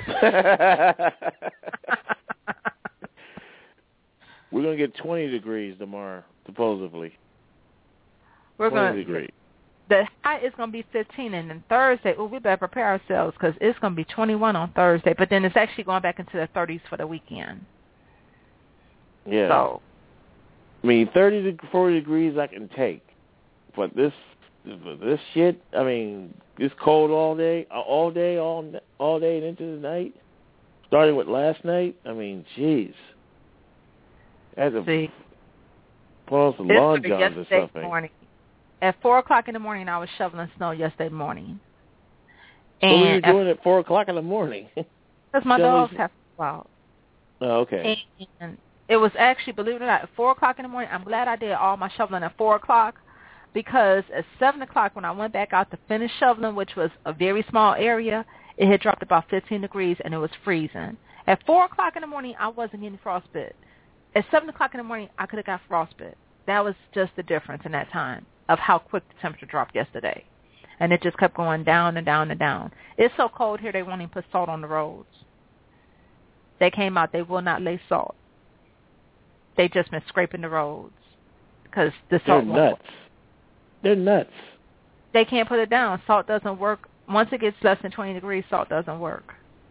We're gonna get 20 degrees tomorrow, supposedly. 20 degrees. The high is going to be 15, and then Thursday, we better prepare ourselves because it's going to be 21 on Thursday, but then it's actually going back into the 30s for the weekend. Yeah. So, I mean, 30 to 40 degrees I can take, but this shit, I mean, it's cold all day and into the night, starting with last night. I mean, jeez. I had to put on some lawn johns or something. Morning. At 4 o'clock in the morning, I was shoveling snow yesterday morning. What were you doing at 4 o'clock in the morning? Because my dogs have to go out. Oh, okay. And it was actually, believe it or not, at 4 o'clock in the morning. I'm glad I did all my shoveling at 4 o'clock because at 7 o'clock when I went back out to finish shoveling, which was a very small area, it had dropped about 15 degrees and it was freezing. At 4 o'clock in the morning, I wasn't getting frostbite. At 7 o'clock in the morning, I could have got frostbite. That was just the difference in that time of how quick the temperature dropped yesterday. And it just kept going down and down and down. It's so cold here they won't even put salt on the roads. They came out, they will not lay salt. They just been scraping the roads because the salt won't work. They're nuts. They can't put it down. Salt doesn't work. Once it gets less than 20 degrees, salt doesn't work.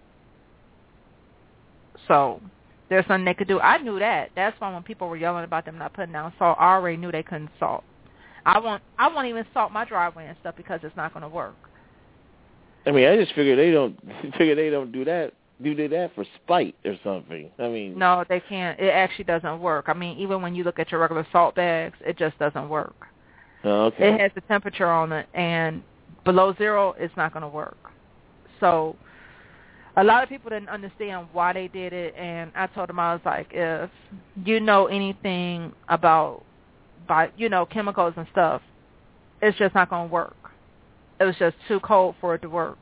So there's something they could do. I knew that. That's why when people were yelling about them not putting down salt, I already knew they couldn't salt. I won't even salt my driveway and stuff because it's not going to work. I mean, I just figure they don't do that. Do that for spite or something? I mean, no, they can't. It actually doesn't work. I mean, even when you look at your regular salt bags, it just doesn't work. Oh, okay. It has the temperature on it, and below 0, it's not going to work. So a lot of people didn't understand why they did it, and I told them, I was like, if you know anything about chemicals and stuff, it's just not going to work. It was just too cold for it to work.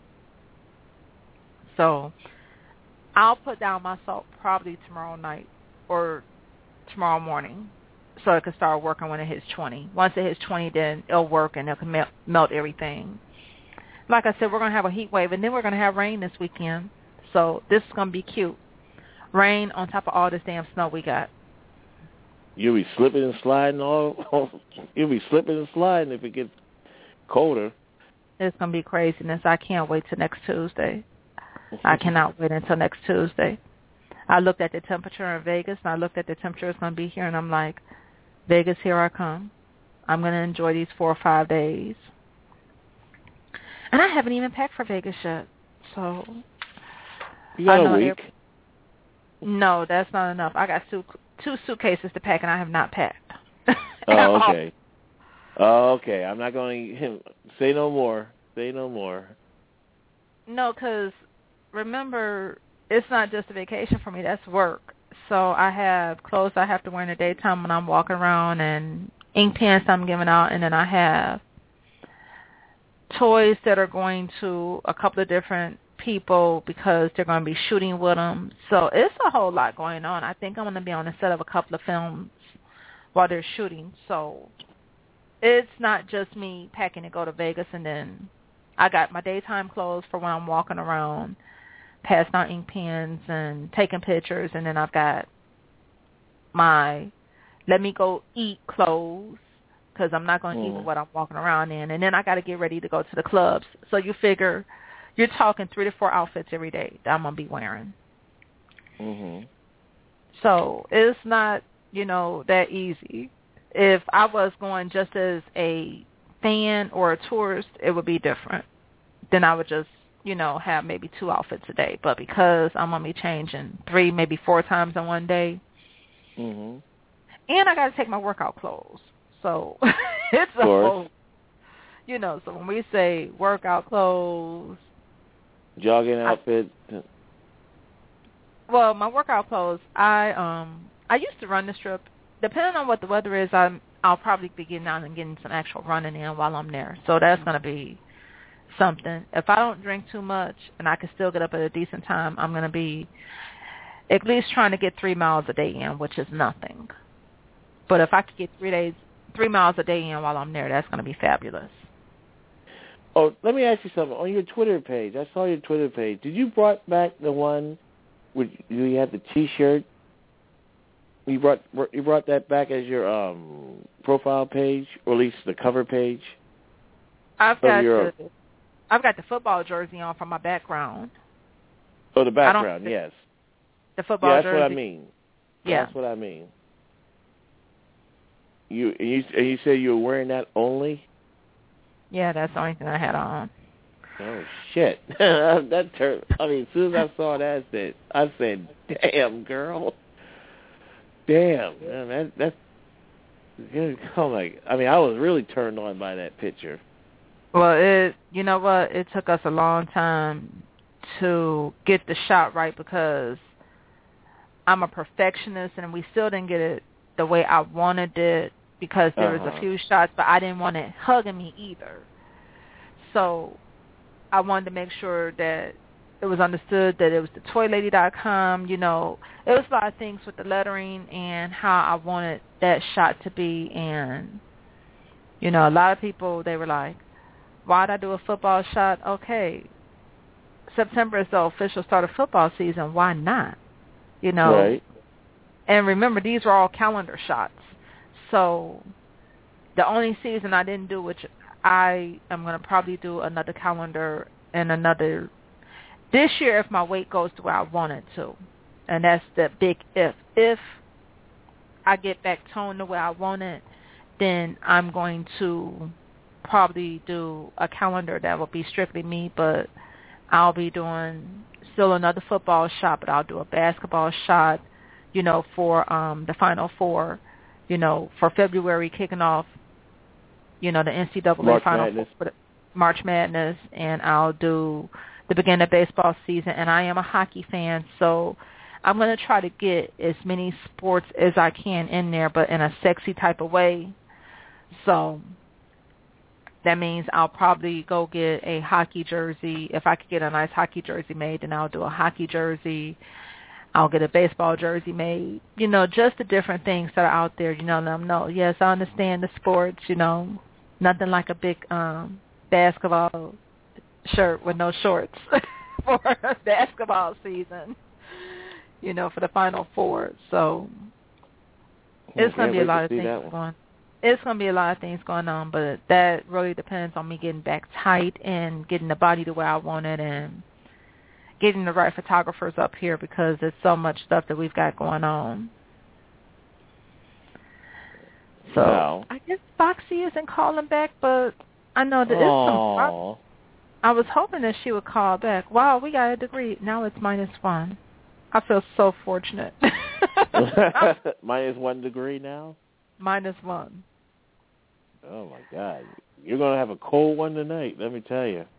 So I'll put down my salt probably tomorrow night or tomorrow morning so it can start working when it hits 20. Once it hits 20, then it'll work and it can melt everything. Like I said, we're going to have a heat wave, and then we're going to have rain this weekend. So this is going to be cute. Rain on top of all this damn snow we got. You'll be slipping and sliding you'll be slipping and sliding if it gets colder. It's going to be craziness. I can't wait till next Tuesday. I cannot wait until next Tuesday. I looked at the temperature in Vegas, and I looked at the temperature it's going to be here, and I'm like, Vegas, here I come. I'm going to enjoy these 4 or 5 days. And I haven't even packed for Vegas yet. So you got a week? No, that's not enough. I got 2 suitcases to pack, and I have not packed. Oh, okay. Oh, okay. I'm not going to say no more. Say no more. No, because remember, it's not just a vacation for me. That's work. So I have clothes I have to wear in the daytime when I'm walking around, and ink pens I'm giving out, and then I have toys that are going to a couple of different people because they're going to be shooting with them. So it's a whole lot going on. I think I'm going to be on the set of a couple of films while they're shooting. So it's not just me packing to go to Vegas, and then I got my daytime clothes for when I'm walking around, passing out ink pens and taking pictures, and then I've got my let me go eat clothes because I'm not going to eat with what I'm walking around in. And then I got to get ready to go to the clubs. So you figure you're talking 3 to 4 outfits every day that I'm going to be wearing. Mm-hmm. So it's not, that easy. If I was going just as a fan or a tourist, it would be different. Then I would just, have maybe 2 outfits a day. But because I'm going to be changing 3, maybe 4 times in one day, mm-hmm. and I got to take my workout clothes. So it's a whole, so when we say workout clothes, jogging outfit. Well, my workout clothes, I used to run the Strip. Depending on what the weather is, I'll probably be getting out and getting some actual running in while I'm there. So that's going to be something. If I don't drink too much and I can still get up at a decent time, I'm going to be at least trying to get 3 miles a day in, which is nothing. But if I could get 3 miles a day in while I'm there, that's going to be fabulous. Oh, let me ask you something. On your Twitter page, I saw your Twitter page. Did you brought back the one where you had the T-shirt? You brought that back as your profile page, or at least the cover page? I've got the football jersey on for my background. Oh, the background, yes. The football jersey. That's what I mean. Yeah. That's what I mean. You say you were wearing that only? Yeah, that's the only thing I had on. Oh shit! That turned. I mean, as soon as I saw that, I said, "Damn, girl, damn, man, that's." Oh my! I mean, I was really turned on by that picture. Well, you know what? It took us a long time to get the shot right because I'm a perfectionist, and we still didn't get it the way I wanted it. Because there was a few shots, but I didn't want it hugging me either. So I wanted to make sure that it was understood that it was the toylady.com. It was a lot of things with the lettering and how I wanted that shot to be. And, a lot of people, they were like, why'd I do a football shot? Okay, September is the official start of football season. Why not? Right. And remember, these were all calendar shots. So the only season I didn't do, which I am going to probably do another calendar and another this year if my weight goes to where I want it to. And that's the big if. If I get back toned the way I want it, then I'm going to probably do a calendar that will be strictly me, but I'll be doing still another football shot, but I'll do a basketball shot, for the Final Four. For February, kicking off the NCAA March Final Madness. Four, for the March Madness, and I'll do the beginning of baseball season. And I am a hockey fan, so I'm going to try to get as many sports as I can in there, but in a sexy type of way. So that means I'll probably go get a hockey jersey. If I could get a nice hockey jersey made, then I'll do a hockey jersey. I'll get a baseball jersey made. Just the different things that are out there, let them know. Yes, I understand the sports, nothing like a big basketball shirt with no shorts for basketball season, for the Final Four. So it's going to be a lot of things going. It's going to be a lot of things going on, but that really depends on me getting back tight and getting the body the way I want it and getting the right photographers up here because there's so much stuff that we've got going on. So wow. I guess Foxy isn't calling back, but I know that it's I was hoping that she would call back. Wow, we got a degree. Now it's -1. I feel so fortunate. -1 degree now? -1. Oh, my God. You're going to have a cold one tonight, let me tell you.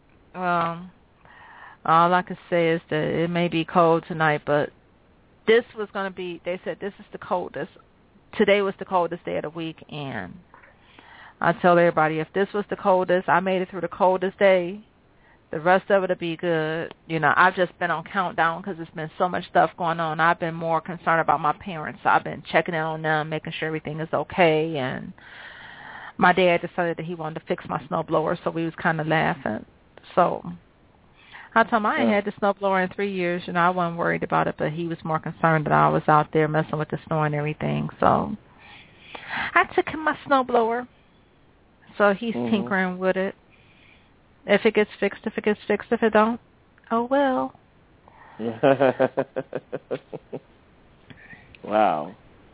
All I can say is that it may be cold tonight, but this was going to be, they said this is the coldest. Today was the coldest day of the week, and I tell everybody, if this was the coldest, I made it through the coldest day, the rest of it will be good. I've just been on countdown because there's been so much stuff going on. I've been more concerned about my parents. So I've been checking in on them, making sure everything is okay, and my dad decided that he wanted to fix my snowblower, so we was kind of laughing. So I told him I ain't had the snowblower in 3 years. I wasn't worried about it, but he was more concerned that I was out there messing with the snow and everything. So I took him my snowblower. So he's tinkering with it. If it gets fixed, if it gets fixed. If it don't, oh well. Wow.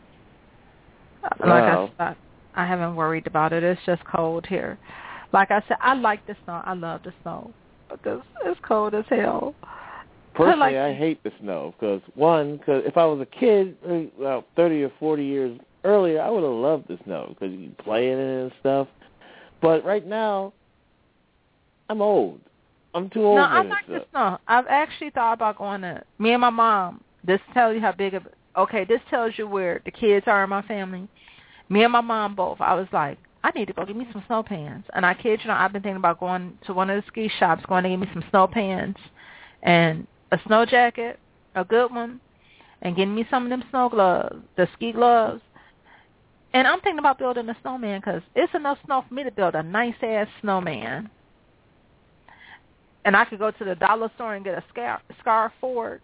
Like I said, I haven't worried about it. It's just cold here. Like I said, I like the snow. I love the snow. Because it's cold as hell. Personally, I hate the snow because if I was a kid, 30 or 40 years earlier, I would have loved the snow because you can play in it and stuff. But right now, I'm old. I'm too old. No, I like the snow. I've actually thought about going to, me and my mom, this tells you how big of, okay, this tells you where the kids are in my family. Me and my mom both, I was like, I need to go get me some snow pants. And I kid you not, I've been thinking about going to one of the ski shops, going to get me some snow pants and a snow jacket, a good one, and getting me some of them snow gloves, the ski gloves. And I'm thinking about building a snowman because it's enough snow for me to build a nice-ass snowman. And I could go to the dollar store and get a scarf for it.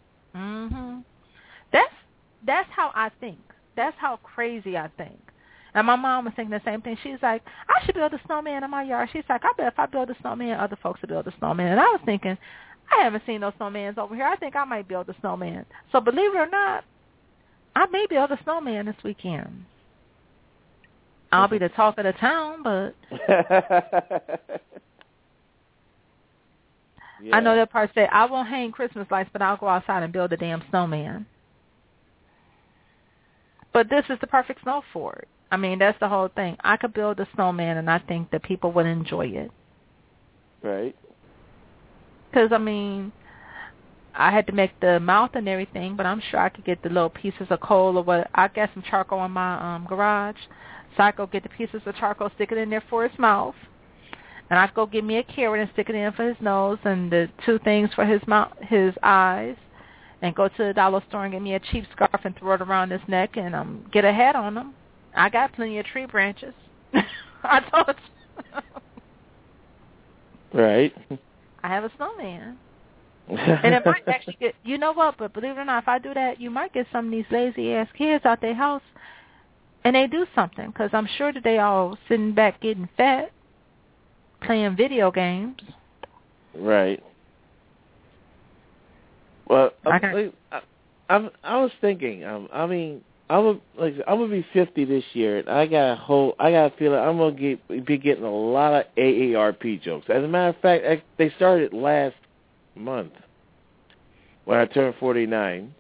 That's how I think. That's how crazy I think. And my mom was thinking the same thing. She's like, I should build a snowman in my yard. She's like, I bet if I build a snowman, other folks will build a snowman. And I was thinking, I haven't seen those snowmans over here. I think I might build a snowman. So believe it or not, I may build a snowman this weekend. I'll be the talk of the town, but yeah. I know that part say, I won't hang Christmas lights, but I'll go outside and build a damn snowman. But this is the perfect snow for it. I mean, that's the whole thing. I could build a snowman, and I think that people would enjoy it. Right. Because, I mean, I had to make the mouth and everything, but I'm sure I could get the little pieces of coal or what. I got some charcoal in my garage, so I go get the pieces of charcoal, stick it in there for his mouth, and I go get me a carrot and stick it in for his nose and the two things for his mouth, his eyes, and go to the dollar store and get me a cheap scarf and throw it around his neck and get a hat on him. I got plenty of tree branches. I told you. Right. I have a snowman. And it might actually get, you know what, but believe it or not, if I do that, you might get some of these lazy-ass kids out their house and they do something because I'm sure that they all sitting back getting fat, playing video games. Right. Well, I was thinking. I mean, I'm gonna be 50 this year, and I got a feeling I'm gonna be getting a lot of AARP jokes. As a matter of fact, they started last month when I turned 49,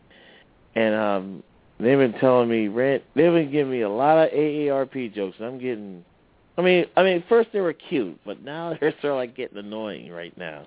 and they've been telling me they've been giving me a lot of AARP jokes. And I'm I mean, at first they were cute, but now they're sort of like getting annoying right now.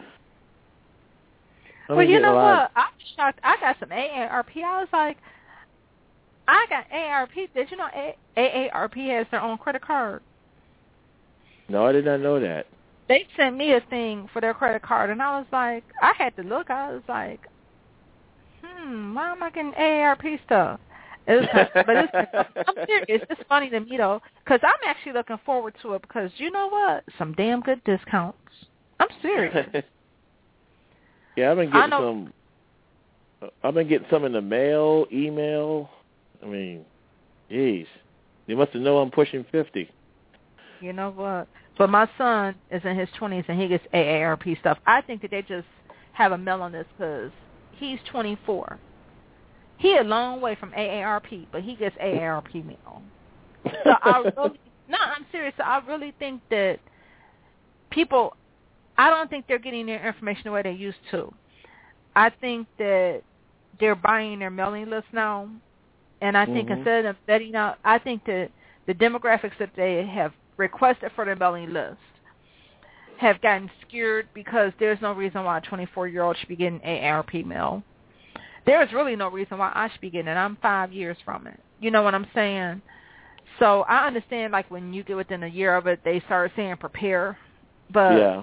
Well, you know what? I'm shocked. I got some AARP. I was like, I got AARP. Did you know AARP has their own credit card? No, I did not know that. They sent me a thing for their credit card, and I was like, I had to look. I was like, why am I getting AARP stuff? It was but I'm serious. It's funny to me, though, because I'm actually looking forward to it because, you know what? Some damn good discounts. I'm serious. Yeah, I've been getting some in the mail, email. I mean, geez. They must have known I'm pushing 50. You know what? But my son is in his 20s, and he gets AARP stuff. I think that they just have a mail on this because he's 24. He a long way from AARP, but he gets AARP mail. So I'm serious. So I really think that people, I don't think they're getting their information the way they used to. I think that they're buying their mailing list now, and I think instead of vetting out, I think that the demographics that they have requested for their mailing list have gotten skewed because there's no reason why a 24-year-old should be getting AARP mail. There's really no reason why I should be getting it. I'm 5 years from it. You know what I'm saying? So I understand, like, when you get within a year of it, they start saying prepare. But yeah.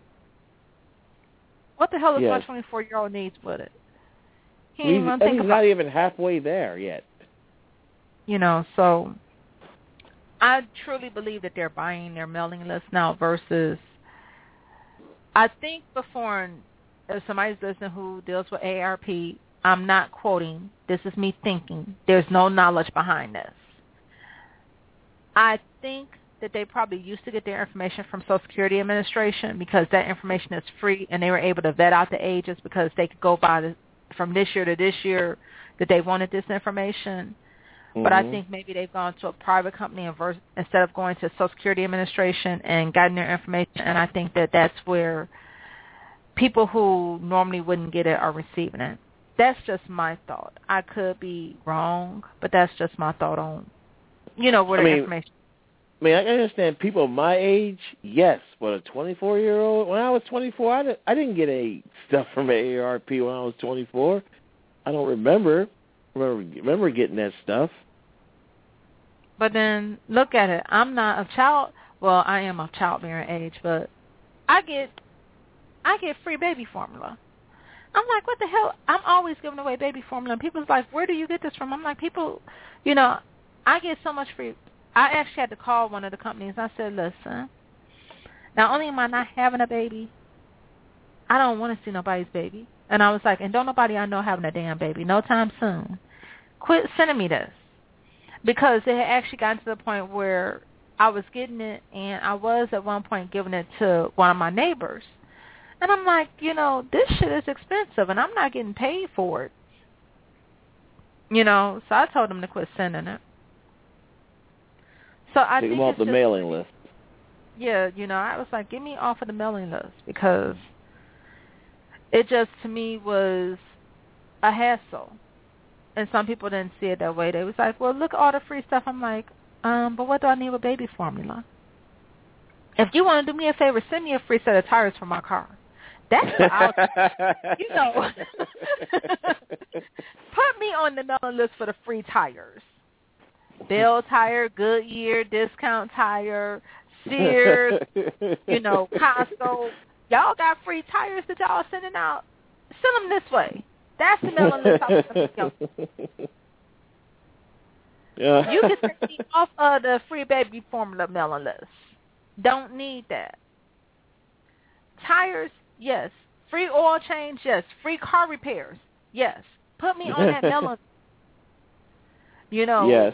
What the hell does my 24-year-old needs with it? He ain't even he's not even halfway there yet. You know, so I truly believe that they're buying their mailing list now versus, I think before, if somebody's listening who deals with AARP, I'm not quoting, this is me thinking, there's no knowledge behind this. I think that they probably used to get their information from Social Security Administration because that information is free, and they were able to vet out the ages because they could go by from this year to this year that they wanted this information. But I think maybe they've gone to a private company instead of going to Social Security Administration and gotten their information, and I think that that's where people who normally wouldn't get it are receiving it. That's just my thought. I could be wrong, but that's just my thought on, where the information. I mean, I understand people my age, yes, but a 24-year-old, when I was 24, I didn't get any stuff from AARP when I was 24. I don't remember getting that stuff. But then look at it. I'm not of child. Well, I am of childbearing age, but I get free baby formula. I'm like, what the hell? I'm always giving away baby formula, and people's like, where do you get this from? I'm like, people, I get so much free. I actually had to call one of the companies. I said, listen, not only am I not having a baby, I don't want to see nobody's baby. And I was like, and don't nobody I know having a damn baby no time soon. Quit sending me this. Because it had actually gotten to the point where I was getting it, and I was at one point giving it to one of my neighbors. And I'm like, this shit is expensive, and I'm not getting paid for it. So I told them to quit sending it. So I think them off the mailing list. Yeah, I was like, get me off of the mailing list because it just, to me, was a hassle. And some people didn't see it that way. They was like, well, look at all the free stuff. I'm like, but what do I need with baby formula? If you want to do me a favor, send me a free set of tires for my car. That's what I'll put me on the mailing list for the free tires. Bell Tire, Goodyear, Discount Tire, Sears, Costco. Y'all got free tires that y'all sending out. Send them this way. That's the mailing list I was going to Yeah. You can take me off of the free baby formula mailing list. Don't need that. Tires, yes. Free oil change, yes. Free car repairs, yes. Put me on that mailing list. Yes.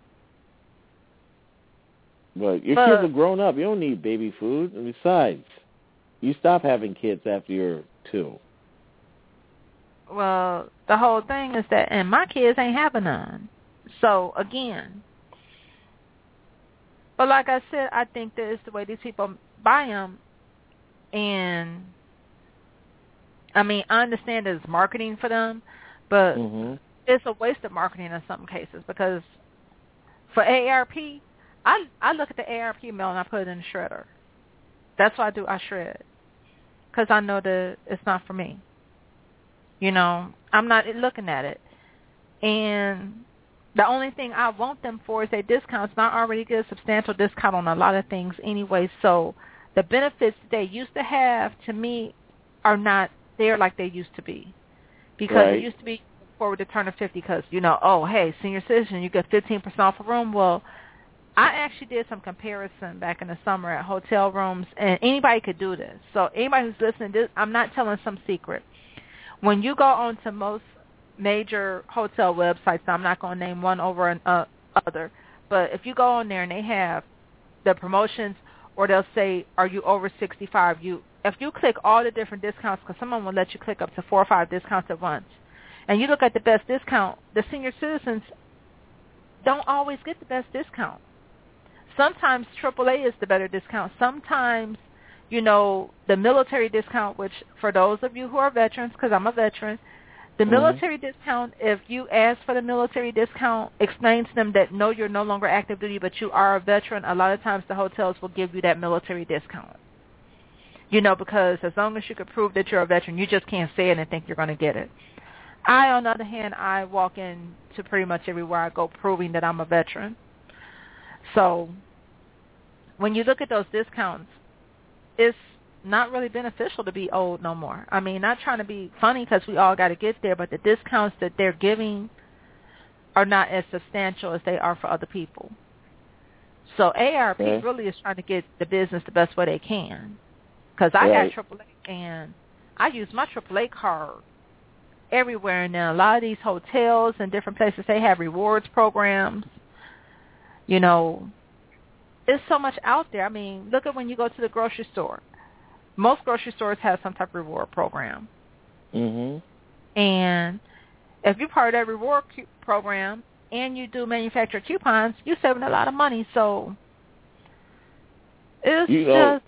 But your kids are grown up. You don't need baby food. And besides, you stop having kids after you're 2. Well, the whole thing is that, and my kids ain't having none. So, again. But like I said, I think that it's the way these people buy them. And, I mean, I understand that it's marketing for them, but it's a waste of marketing in some cases because for AARP, I look at the AARP mail and I put it in the shredder. That's what I do. I shred because I know that it's not for me. You know, I'm not looking at it. And the only thing I want them for is a discount. It's not already get a substantial discount on a lot of things anyway. So the benefits they used to have, to me, are not there like they used to be. Because it used to be forward to turn of 50 because, you know, oh, hey, senior citizen, you get 15% off a room. Well, I actually did some comparison back in the summer at hotel rooms, and anybody could do this. So anybody who's listening, I'm not telling some secret. When you go on to most major hotel websites, I'm not going to name one over another, but if you go on there and they have the promotions, or they'll say, are you over 65? If you click all the different discounts, because someone will let you click up to 4 or 5 discounts at once, and you look at the best discount, the senior citizens don't always get the best discount. Sometimes AAA is the better discount. Sometimes, you know, the military discount, which for those of you who are veterans, because I'm a veteran, the military discount, if you ask for the military discount, explain to them that, no, you're no longer active duty, but you are a veteran, a lot of times the hotels will give you that military discount. You know, because as long as you can prove that you're a veteran, you just can't say it and think you're going to get it. On the other hand, I walk into pretty much everywhere I go proving that I'm a veteran. So when you look at those discounts, it's not really beneficial to be old no more. I mean, not trying to be funny because we all got to get there, but the discounts that they're giving are not as substantial as they are for other people. So AARP really is trying to get the business the best way they can. Because I got AAA, and I use my AAA card everywhere. And then a lot of these hotels and different places, they have rewards programs. You know, there's so much out there. I mean, look at when you go to the grocery store. Most grocery stores have some type of reward program. Mm-hmm. And if you're part of that reward program and you do manufactured coupons, you're saving a lot of money. So it's just...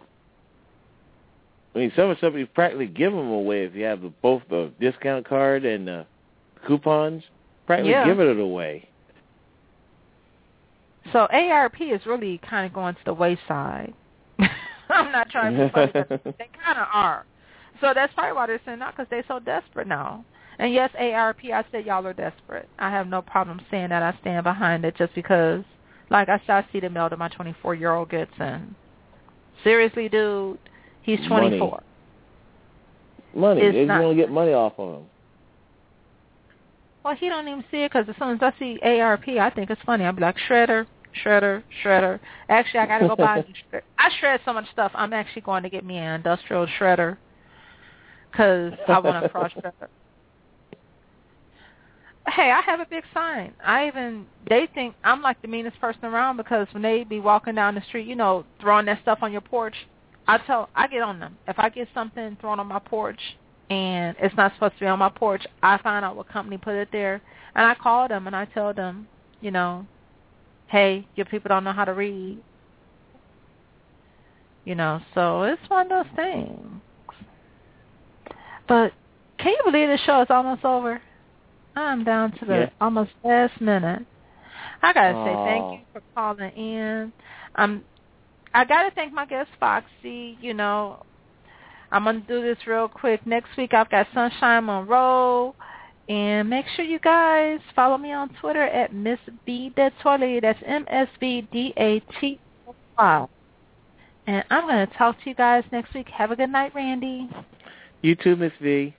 I mean, some of the stuff you practically give them away if you have both the discount card and the coupons. Practically giving it away. So AARP is really kind of going to the wayside. I'm not trying to be funny, but they kind of are. So that's probably why they're saying that, because they're so desperate now. And yes, AARP, I said y'all are desperate. I have no problem saying that. I stand behind it just because, like I said, I see the mail that my 24-year-old gets, and seriously, dude, he's 24. Money. They're going to get money off of him. Well, he don't even see it, because as soon as I see AARP, I think it's funny. I'll be like, shredder. Actually, I got to go buy a new shredder. I shred so much stuff, I'm actually going to get me an industrial shredder because I want a cross shredder. Hey, I have a big sign. They think I'm like the meanest person around, because when they be walking down the street, you know, throwing that stuff on your porch, I get on them. If I get something thrown on my porch and it's not supposed to be on my porch, I find out what company put it there, and I call them and I tell them, you know, hey, your people don't know how to read. You know, so it's one of those things. But can you believe the show is almost over? I'm down to the almost last minute. I got to say thank you for calling in. I got to thank my guest, Foxy. You know, I'm going to do this real quick. Next week I've got Sunshine Monroe. And make sure you guys follow me on Twitter at Miss B Datoy. That's MSVDATY. And I'm going to talk to you guys next week. Have a good night, Randy. You too, Miss V.